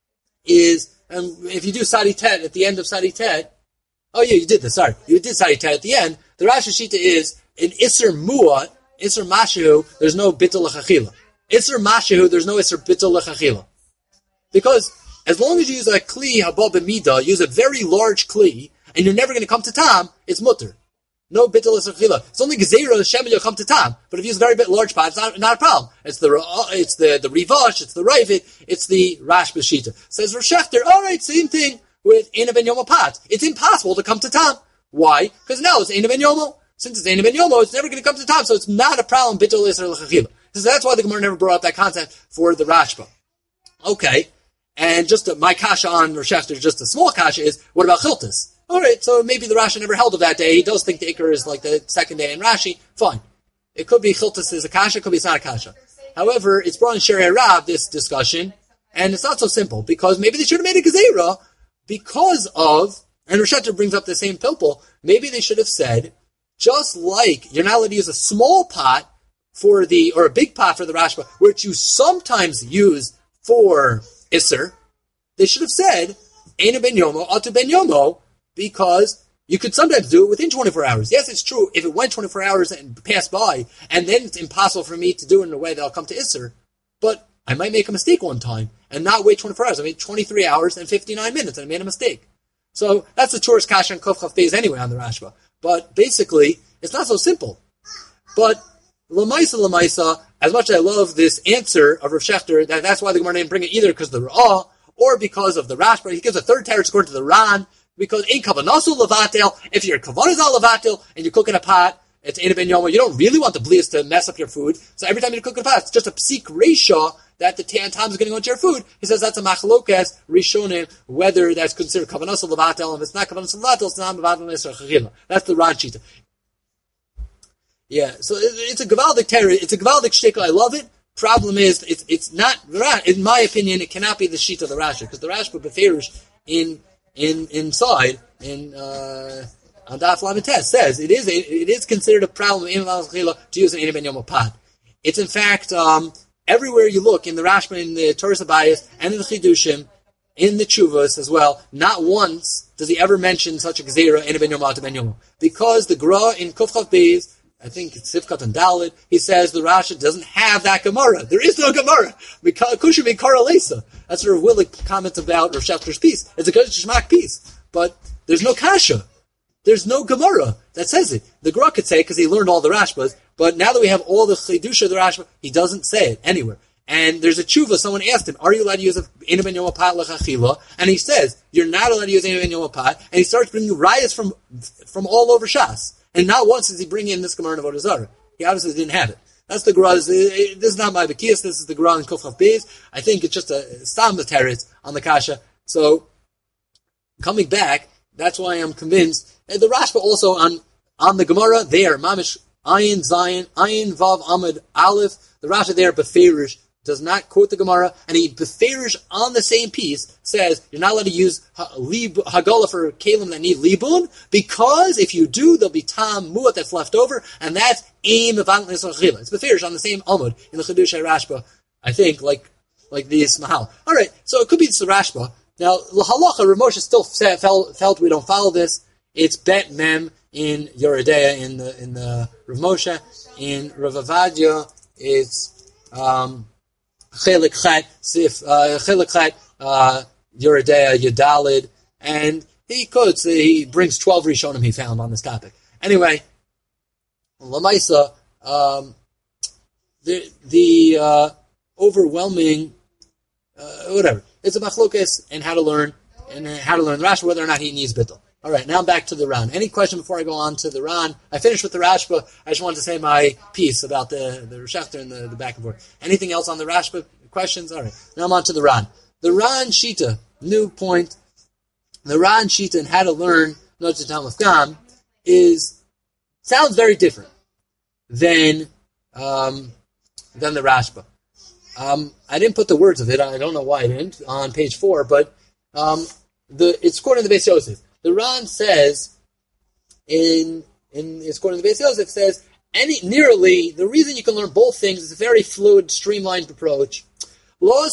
is, if you do Sadi Tet at the end of Sadi Tet, oh yeah, you did this, sorry. You did Sadi Tet at the end. The Rashi Shita is, in Isser Mu'at, Isser Mashu, there's no Bittul L'chachila. Isser Mashu, there's no Isser Bittul L'chachila. Because, as long as you use a Kli Haba B'Mida, use a very large Kli, and you're never going to come to Tam, it's Mutter. No Bittul L'chachila. It's only Gezerah, Shem, you'll come to Tam. But if you use a very big, large pot, it's not a problem. It's the Rivash, it's the Ravid, it's the Rash B'Shita. Says Rav Shechter, alright, same thing with Eina Ben Yoma pot. It's impossible to come to Tam. Why? Because now it's Eina Ben Yoma. Since it's Eina Ben Yoma, it's never going to come to Tam, so it's not a problem, Bittul L'chachila. So that's why the Gemara never brought up that concept for the Rashba. Okay. And just my kasha on Rav Shechter, just a small kasha is, what about Chiltas? Alright, so maybe the Rashi never held of that day. He does think the Iker is like the second day in Rashi. Fine. It could be Chiltas is a kasha, it could be it's not a kasha. However, it's brought in Sherei Rav, this discussion, and it's not so simple, because maybe they should have made a Gezerah because of, and Rav Shechter brings up the same pilpul, maybe they should have said, just like you're not allowed to use a small pot or a big pot for the Rashba, which you sometimes use for Isser, they should have said, Eina Ben Yomo, Atu Ben Yomo, because you could sometimes do it within 24 hours. Yes, it's true, if it went 24 hours and passed by, and then it's impossible for me to do it in a way that I'll come to Isser, but I might make a mistake one time, and not wait 24 hours. I made 23 hours and 59 minutes, and I made a mistake. So, that's the Tourist Kasha and Kof Chaf Beis anyway on the Rashba. But, basically, it's not so simple. But, Lamaisa, as much as I love this answer of Rav Shechter, that's why the Gemara didn't bring it either because of the Ra'ah, or because of the Rashba. He gives a third teretz according to the Ran, because ein kavanasu levatel, if your kavanah is al levatel, and you cook in a pot, it's Eina Ben Yoma, you don't really want the blias to mess up your food, so every time you cook in a pot, it's just a psik reisha that the time is going to go into your food. He says that's a machlokas rishonim, whether that's considered kavanasu levatel, and if it's not kavanasu levatel, it's not levatel nesra chachila. That's the Ran Shita. Yeah, so it's a Gavaldik terror, it's a Gavaldik shtickle, I love it, Problem is, it's not, in my opinion, it cannot be the sheet of the Rashi, because the Rashi beferish inside, on Daf Lametes says, it is considered a problem to use an Eina Ben Yom Apad. It's in fact, everywhere you look, in the Rashba, in the Torah Sabayas, and in the Chidushim, in the Chuvas as well, not once does he ever mention such a Gzeira, Eina Ben Yom Apad Ben Yom. Because the Gra in Kufchav Beis, I think it's Sifkat and Dalit, he says the Rashi doesn't have that Gemara. There is no Gemara. Kusha Mikara Lesa. That's where Willick comments about Rav Shechter's piece. It's a good Shmak piece. But there's no Kasha. There's no Gemara that says it. The Gra could say because he learned all the Rashbas, but now that we have all the Chidusha of the Rashba, he doesn't say it anywhere. And there's a tshuva, someone asked him, are you allowed to use Eina Ben Yom Apad L'chachila? And he says, you're not allowed to use Eina Ben Yom Apad. And he starts bringing rayas from all over Shas. And not once does he bring in this Gemara in Avodah Zarah. He obviously didn't have it. That's the Gra. This is not my Bekias. This is the Gra in Kufchav Beis. I think it's just a Stam Teretz on the Kasha. So, coming back, that's why I'm convinced. And the Rashba also on the Gemara there, Mamish Ayin Zayin, Ayin Vav Amud Aleph. The Rashba there, Beferish, does not quote the Gemara, and he Beferish on the same piece says you're not allowed to use Hagala for Kalim that need Libun, because if you do, there'll be Tam Muat that's left over, and that's Aim of Antlis Achila. It's Beferish on the same Amud in the Chedush Rashba, I think, like the Ismahal. Alright, so it could be it's the Rashba. Now, L'halacha, Rav Moshe still felt we don't follow this. It's Bet Mem in Yoredeya in the Rav Moshe. In Rav Avadia, it's Chelik Chet, Yoredeya, Yadalid, and he brings 12 Rishonim he found on this topic. Anyway, Lamaisa, the overwhelming, whatever. It's a machlokes and how to learn the Rashba, whether or not he needs bittul. All right, now back to the Ran. Any question before I go on to the Ran? I finished with the Rashba. I just wanted to say my piece about the Reshefter and the back and forth. Anything else on the Rashba? Questions? All right, now I'm on to the Ran. The Ran Shita, new point. The Ran Shita and how to learn Notzit Talmud Gam sounds very different than the Rashba. I didn't put the words of it. I don't know why I didn't on page 4, but it's quoted in the Beis Yosef. The Ran says it's quoted in the Beis Yosef says the reason you can learn both things is a very fluid, streamlined approach. You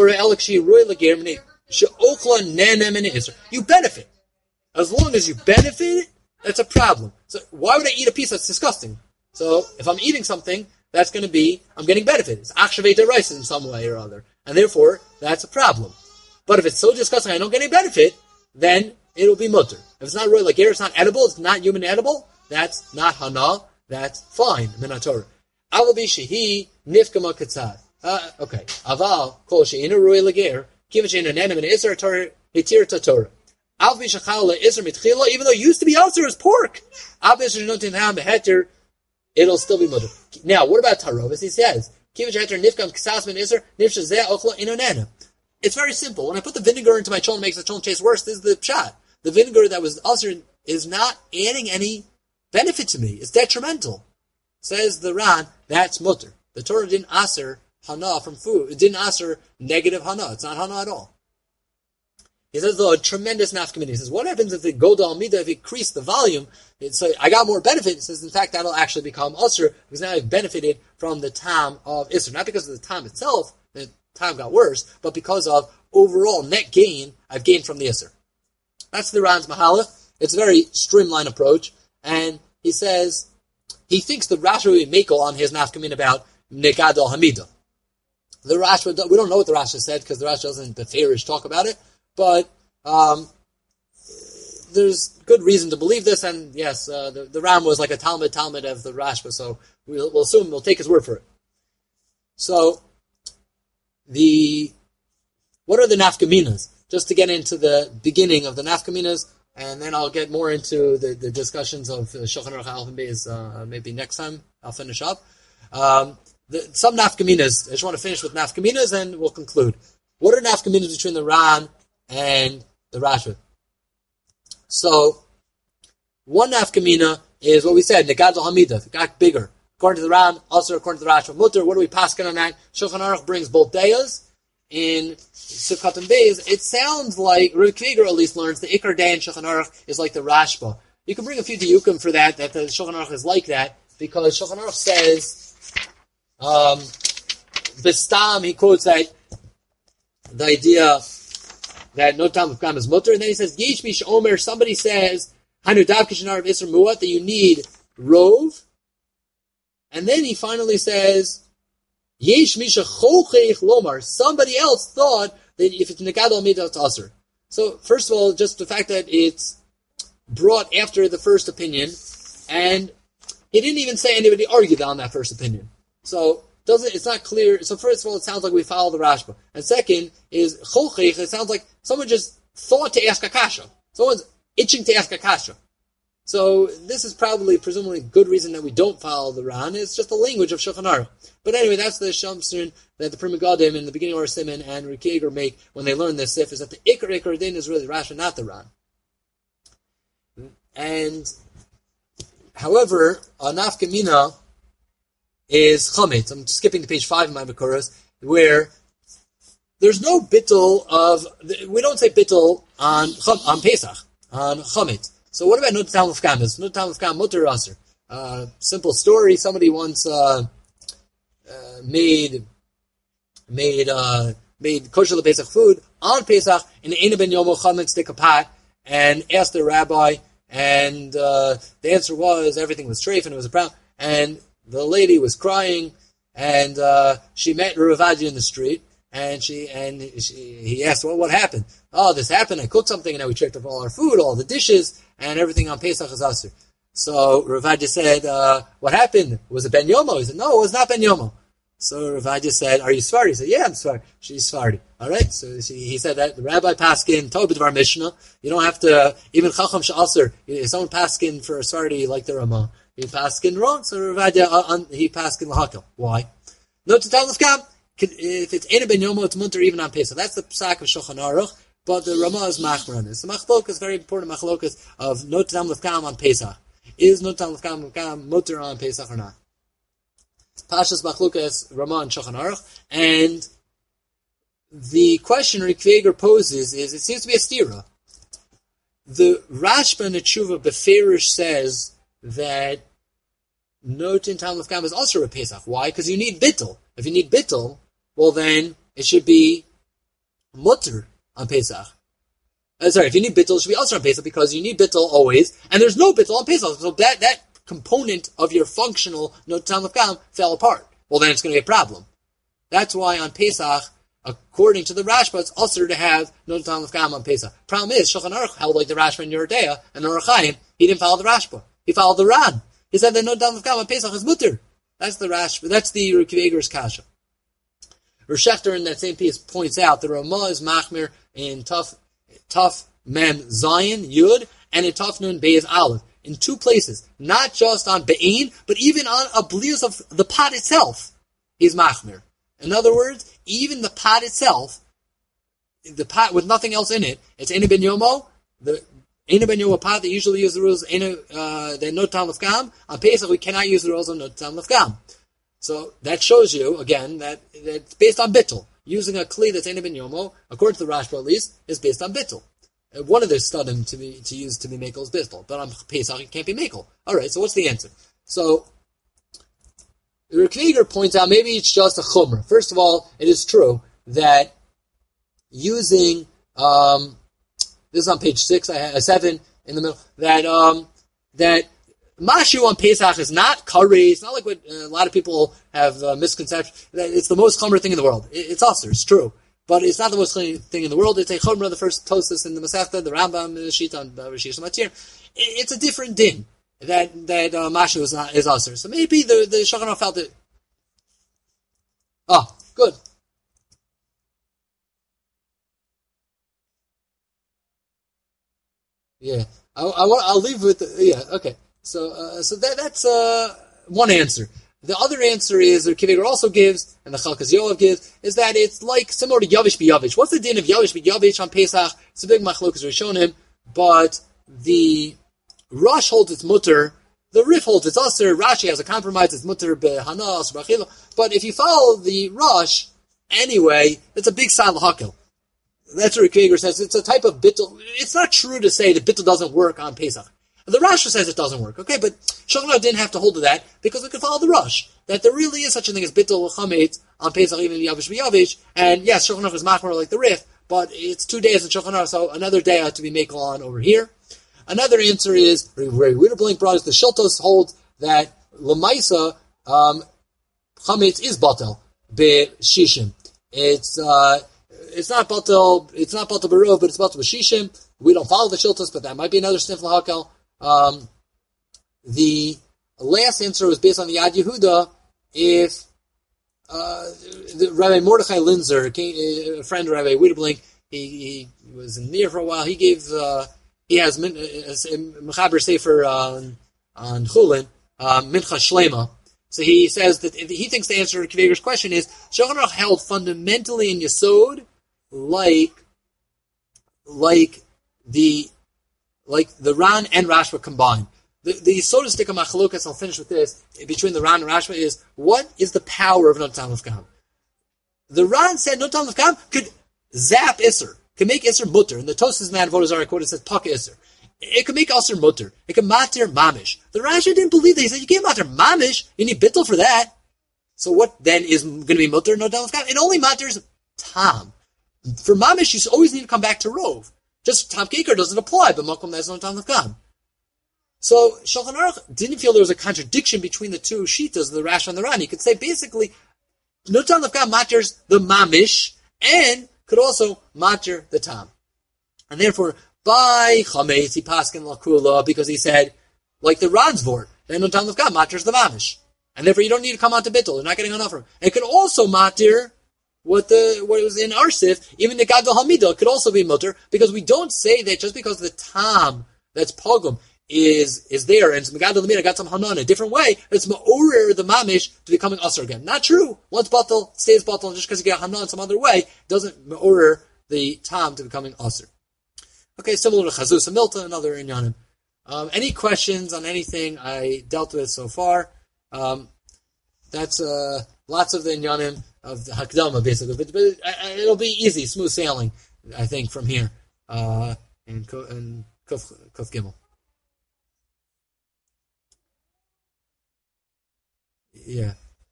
benefit. As long as you benefit, that's a problem. So why would I eat a piece that's disgusting? So if I'm eating something, that's going to be, I'm getting benefit. It's activated rice in some way or other. And therefore, that's a problem. But if it's so disgusting I don't get any benefit, then it'll be mutter. If it's not roy like air, it's not edible, it's not human edible, that's not hana, that's fine, minatorah. Avabi shehi nifkama katzad. Okay. Aval kol she'ina roy like air, kivin she'ina nenem and isar torah, hitir tatorah. Avabi shechal isar mitchila, even though it used to be also as pork. Avabi she'notin ham beheter, it'll still be mutter. Now, what about tarovis? He says, kivin she'heter nifkam ksas min isar, nifsha zeh ochla inonena. It's very simple. When I put the vinegar into my cholent, it makes the cholent taste worse. This is the pshat. The vinegar that was ulcer is not adding any benefit to me. It's detrimental. Says the Ran, that's mutter. The Torah didn't aser hana from food. It didn't aser negative hana. It's not hana at all. He says, though, a tremendous nafkamina. He says, what happens if it go to almida, if it increase the volume? So I got more benefit. He says, in fact, that'll actually become usher, because now I've benefited from the tam of isser. Not because of the tam itself, the time got worse, but because of overall net gain, I've gained from the isser. That's the Ran's Mahalach. It's a very streamlined approach, and he says he thinks the Rashi will be makel on his nafkamin about negad al hamida. The Rashi, we don't know what the Rashi said because the Rashi doesn't beferish talk about it, but there's good reason to believe this. And yes, the Ram was like a Talmud of the Rashba, so we'll assume we'll take his word for it. So what are the nafkaminas? Just to get into the beginning of the nafkaminas, and then I'll get more into the discussions of Shulchan Aruch Aleph and Beis maybe next time. I'll finish up. Some nafkaminas. I just want to finish with nafkaminas, and we'll conclude. What are nafkaminas between the Ran and the Rashba? So, one nafkamina is what we said, Negad al-Hamida. It got bigger. according to the Ran, also according to the Rashba Mutter. What do we paskin on that? Shulchan Aruch brings both dayas. In Sivkat and Beis, it sounds like Rabbi Kveiger at least learns the Ikar Day in Shulchan Aruch is like the Rashba. You can bring a few diukim for that the Shulchan Aruch is like that, because Shulchan Aruch says, Bistam, he quotes that the idea that no time of Kam is mutter, and then he says, Yesh Mish Omer, somebody says, Hanu Dav Kishanar of Isra Muat, that you need Rov, and then he finally says, Yesh Misha Chochech Lomar, somebody else thought that if it's Nekadal Midah, it's Aser. So, first of all, just the fact that it's brought after the first opinion, and he didn't even say anybody argued on that first opinion. So, it's not clear. So first of all, it sounds like we follow the Rashba. And second is Cholchech, it sounds like someone just thought to ask a kasha. Someone's itching to ask a kasha. So this is presumably good reason that we don't follow the Ran. It's just the language of Shulchan Aruch. But anyway, that's the Shamsun that the Pri Megadim in the beginning of our Siman and Rikeiger make when they learn this Sif, is that the Ikar Din is really Rashi, not the Ran. And, however, a Nafkamina is Chametz. I'm skipping to page 5 of my Bikuras, where there's no bittul of, we don't say bittul on Pesach, on Chametz. So what about Nut Tam Lefkam? Is Nut Tam Lefkam mutter aser? Simple story, somebody once made kosher Pesach food on Pesach in the Eina Ben Yomo Chametz stick a pot and asked the rabbi, and the answer was everything was treif and it was a brown, and the lady was crying, and she met Ravadi in the street, and he asked, well, what happened? Oh, this happened, I cooked something, and now we checked up all our food, all the dishes, and everything on Pesach is Asr. So Ravadi said, what happened? Was it Ben Yomo? He said, no, it was not Ben Yomo. So Ravadi said, are you Sfardi? He said, yeah, I'm Sfardi. She's Sfardi. Alright, so he said that the Rabbi Paskin, Tobit Mishnah, you don't have to, even Chacham Sha'asr, someone Paskin for a Sfardi like the Ramah. He paskin wrong, so Ravadia he paskin lahakal. Why? No to tell Lefkam. If it's Eina Ben Yomo, it's munter even on Pesach. That's the psak of Shulchan Aruch, but the Ramah is machmer on this. The machlokas, very important machlokas of no to tell Lefkam on Pesach. Is no to tell Lefkam munter on Pesach or not? Pashas machlokas Ramah and Shulchan Aruch, and the question Rikveger poses is, it seems to be a stira. The Rashba and the Tshuva Beferish says that Notin Tam Lefkam is also a Pesach. Why? Because you need bittul. If you need bittul, well then it should be mutter on Pesach. If you need bittul, it should be also on Pesach because you need bittul always, and there's no bittul on Pesach. So that component of your functional Notin Tam Lefkam fell apart. Well then it's going to be a problem. That's why on Pesach, according to the Rashba, it's usher to have Notin Tam Lefkam on Pesach. Problem is, Shulchan Aruch held like the Rashba in Yeridea, and the Orach Chaim, he didn't follow the Rashba. He followed the Ran. He said that no Dam Lefkam on Pesach is mutter. That's the Rashba. That's the Rikveger's kasha. Rosh Hashanah in that same piece points out the Ramah is machmir in Tuf Mem Zayin Yud and in Tuf Nun Beis Aleph in two places, not just on Be'in, but even on a blius of the pot itself. He's machmir. In other words, even the pot itself, the pot with nothing else in it, it's Eina Ben Yomo, the Eina Ben Yomo pot that usually use the rules the no Tam Lefkam. On Pesach we cannot use the rules of no Tam Lefkam. So that shows you again that it's based on bittul. Using a kli that's Eina Ben Yomo, according to the Rashba at least, is based on bittul. One of the studim to use to be makel is bittul, but on Pesach it can't be makel. All right, so what's the answer? So Rikveger points out maybe it's just a chumrah. First of all, it is true that using this is on page 6, 7 in the middle, that mashu on Pesach is not curry. It's not like what a lot of people have misconception. That it's the most chumrah thing in the world. It's also, it's true. But it's not the most thing in the world. It's a chumrah, the first tosas in the Masechta, the Rambam, the Shita on Rishis Matir. It's a different din that mashu is also. So maybe the Shulchan Aruch felt it. Oh, good. Yeah, I'll leave with okay. So that's one answer. The other answer is, or Kiviger also gives, and the Chalkas Yoav gives, is that it's like similar to Yavish B'Yavish. What's the din of Yavish B'Yavish on Pesach? It's a big machlokas Rishonim, but the Rosh holds its mutter. The Rif holds it's Aser. Rashi has a compromise. It's Mutter beHanas B'Achila. But if you follow the Rosh, anyway, it's a big Sal Hakel. That's what Rick Krieger says. It's a type of bittul. It's not true to say that bittul doesn't work on Pesach. The Rosh says it doesn't work. Okay, but Shulchan Aruch didn't have to hold to that because we could follow the Rosh. That there really is such a thing as bittul chametz on Pesach, even Yavish v'Yavish. And yes, Shulchan Aruch is machmor like the Rif, but it's 2 days in Shulchan Aruch, so another day ought to be makel on over here. Another answer is, Wiederblink brought us, the Shiltos holds that Lamaisa, chametz is batel b'shishim. It's not batel b'rov, but it's batel b'shishim. We don't follow the Shiltos, but that might be another sniff lahakel. The last answer was based on the Yad Yehuda. If Rabbi Mordechai Linzer, a friend of Rabbi Wiederblink, he was in there for a while. He gave he has Mechaber Sefer on Chulin, Mincha Shlema. So he says that he thinks the answer to Kveger's question is Shulchan Aruch held fundamentally in Yesod like the Ran and Rashba combined. The Yesodistic of Machlokas, I'll finish with this, between the Ran and Rashba is, what is the power of Notam Lefkam? The Ran said Notam Lefkam could zap Isser, could make Isser mutter, and the Tosas man Avodah Zarah quote says Paka Isser. It could make Isser mutter. It could matir mamish. The Rashi didn't believe that. He said, you can't matir mamish. You need bittul for that. So what then is going to be mutter? Notam Lefkam? It only matters tam. For mamish, you always need to come back to rov. Just Tam Keker doesn't apply, but Makom that's Notam Lefkam. So Shulchan Aruch didn't feel there was a contradiction between the two shitas, the Rash and the Ran. He could say basically, Notam Lefkam matters the mamish and could also matter the tam. And therefore, by chametz he paskin lakula because he said, like the Ran's vort, then Notam Lefkam matters the mamish, and therefore you don't need to come on to bittul. You're not getting enough from it. And it could also matter what was in Arsif, even the Gadol Hamidah could also be mutter because we don't say that just because the tam that's pogum is there, and Megadol Lamina got some Hanan a different way, it's Ma'orer the Mamish to becoming Usr again. Not true. Once Batal stays Batal, just because you get Hanan some other way, doesn't Ma'orer the Tam to becoming Usr. Okay, similar to Chazus and Milta, another Inyanim. Any questions on anything I dealt with so far? That's lots of the Inyanim of the Hakdama, basically. But it'll be easy, smooth sailing, I think, from here. And Kuf Gimel. Yeah.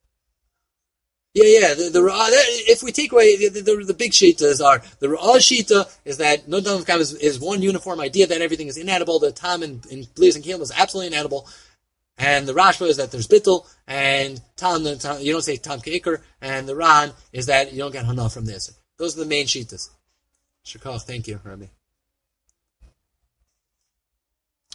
If we take away the big shitas are the Ra'ah shita is that no Notam Lefkam is one uniform idea that everything is inedible. The Tam in Blias and Kilim is absolutely inedible, and the Rashba is that there's bittul and Tam you don't say Tam Ke'ikr, and the Ran is that you don't get Hana from this. Those are the main shitas. Shakach, thank you, Rabbi.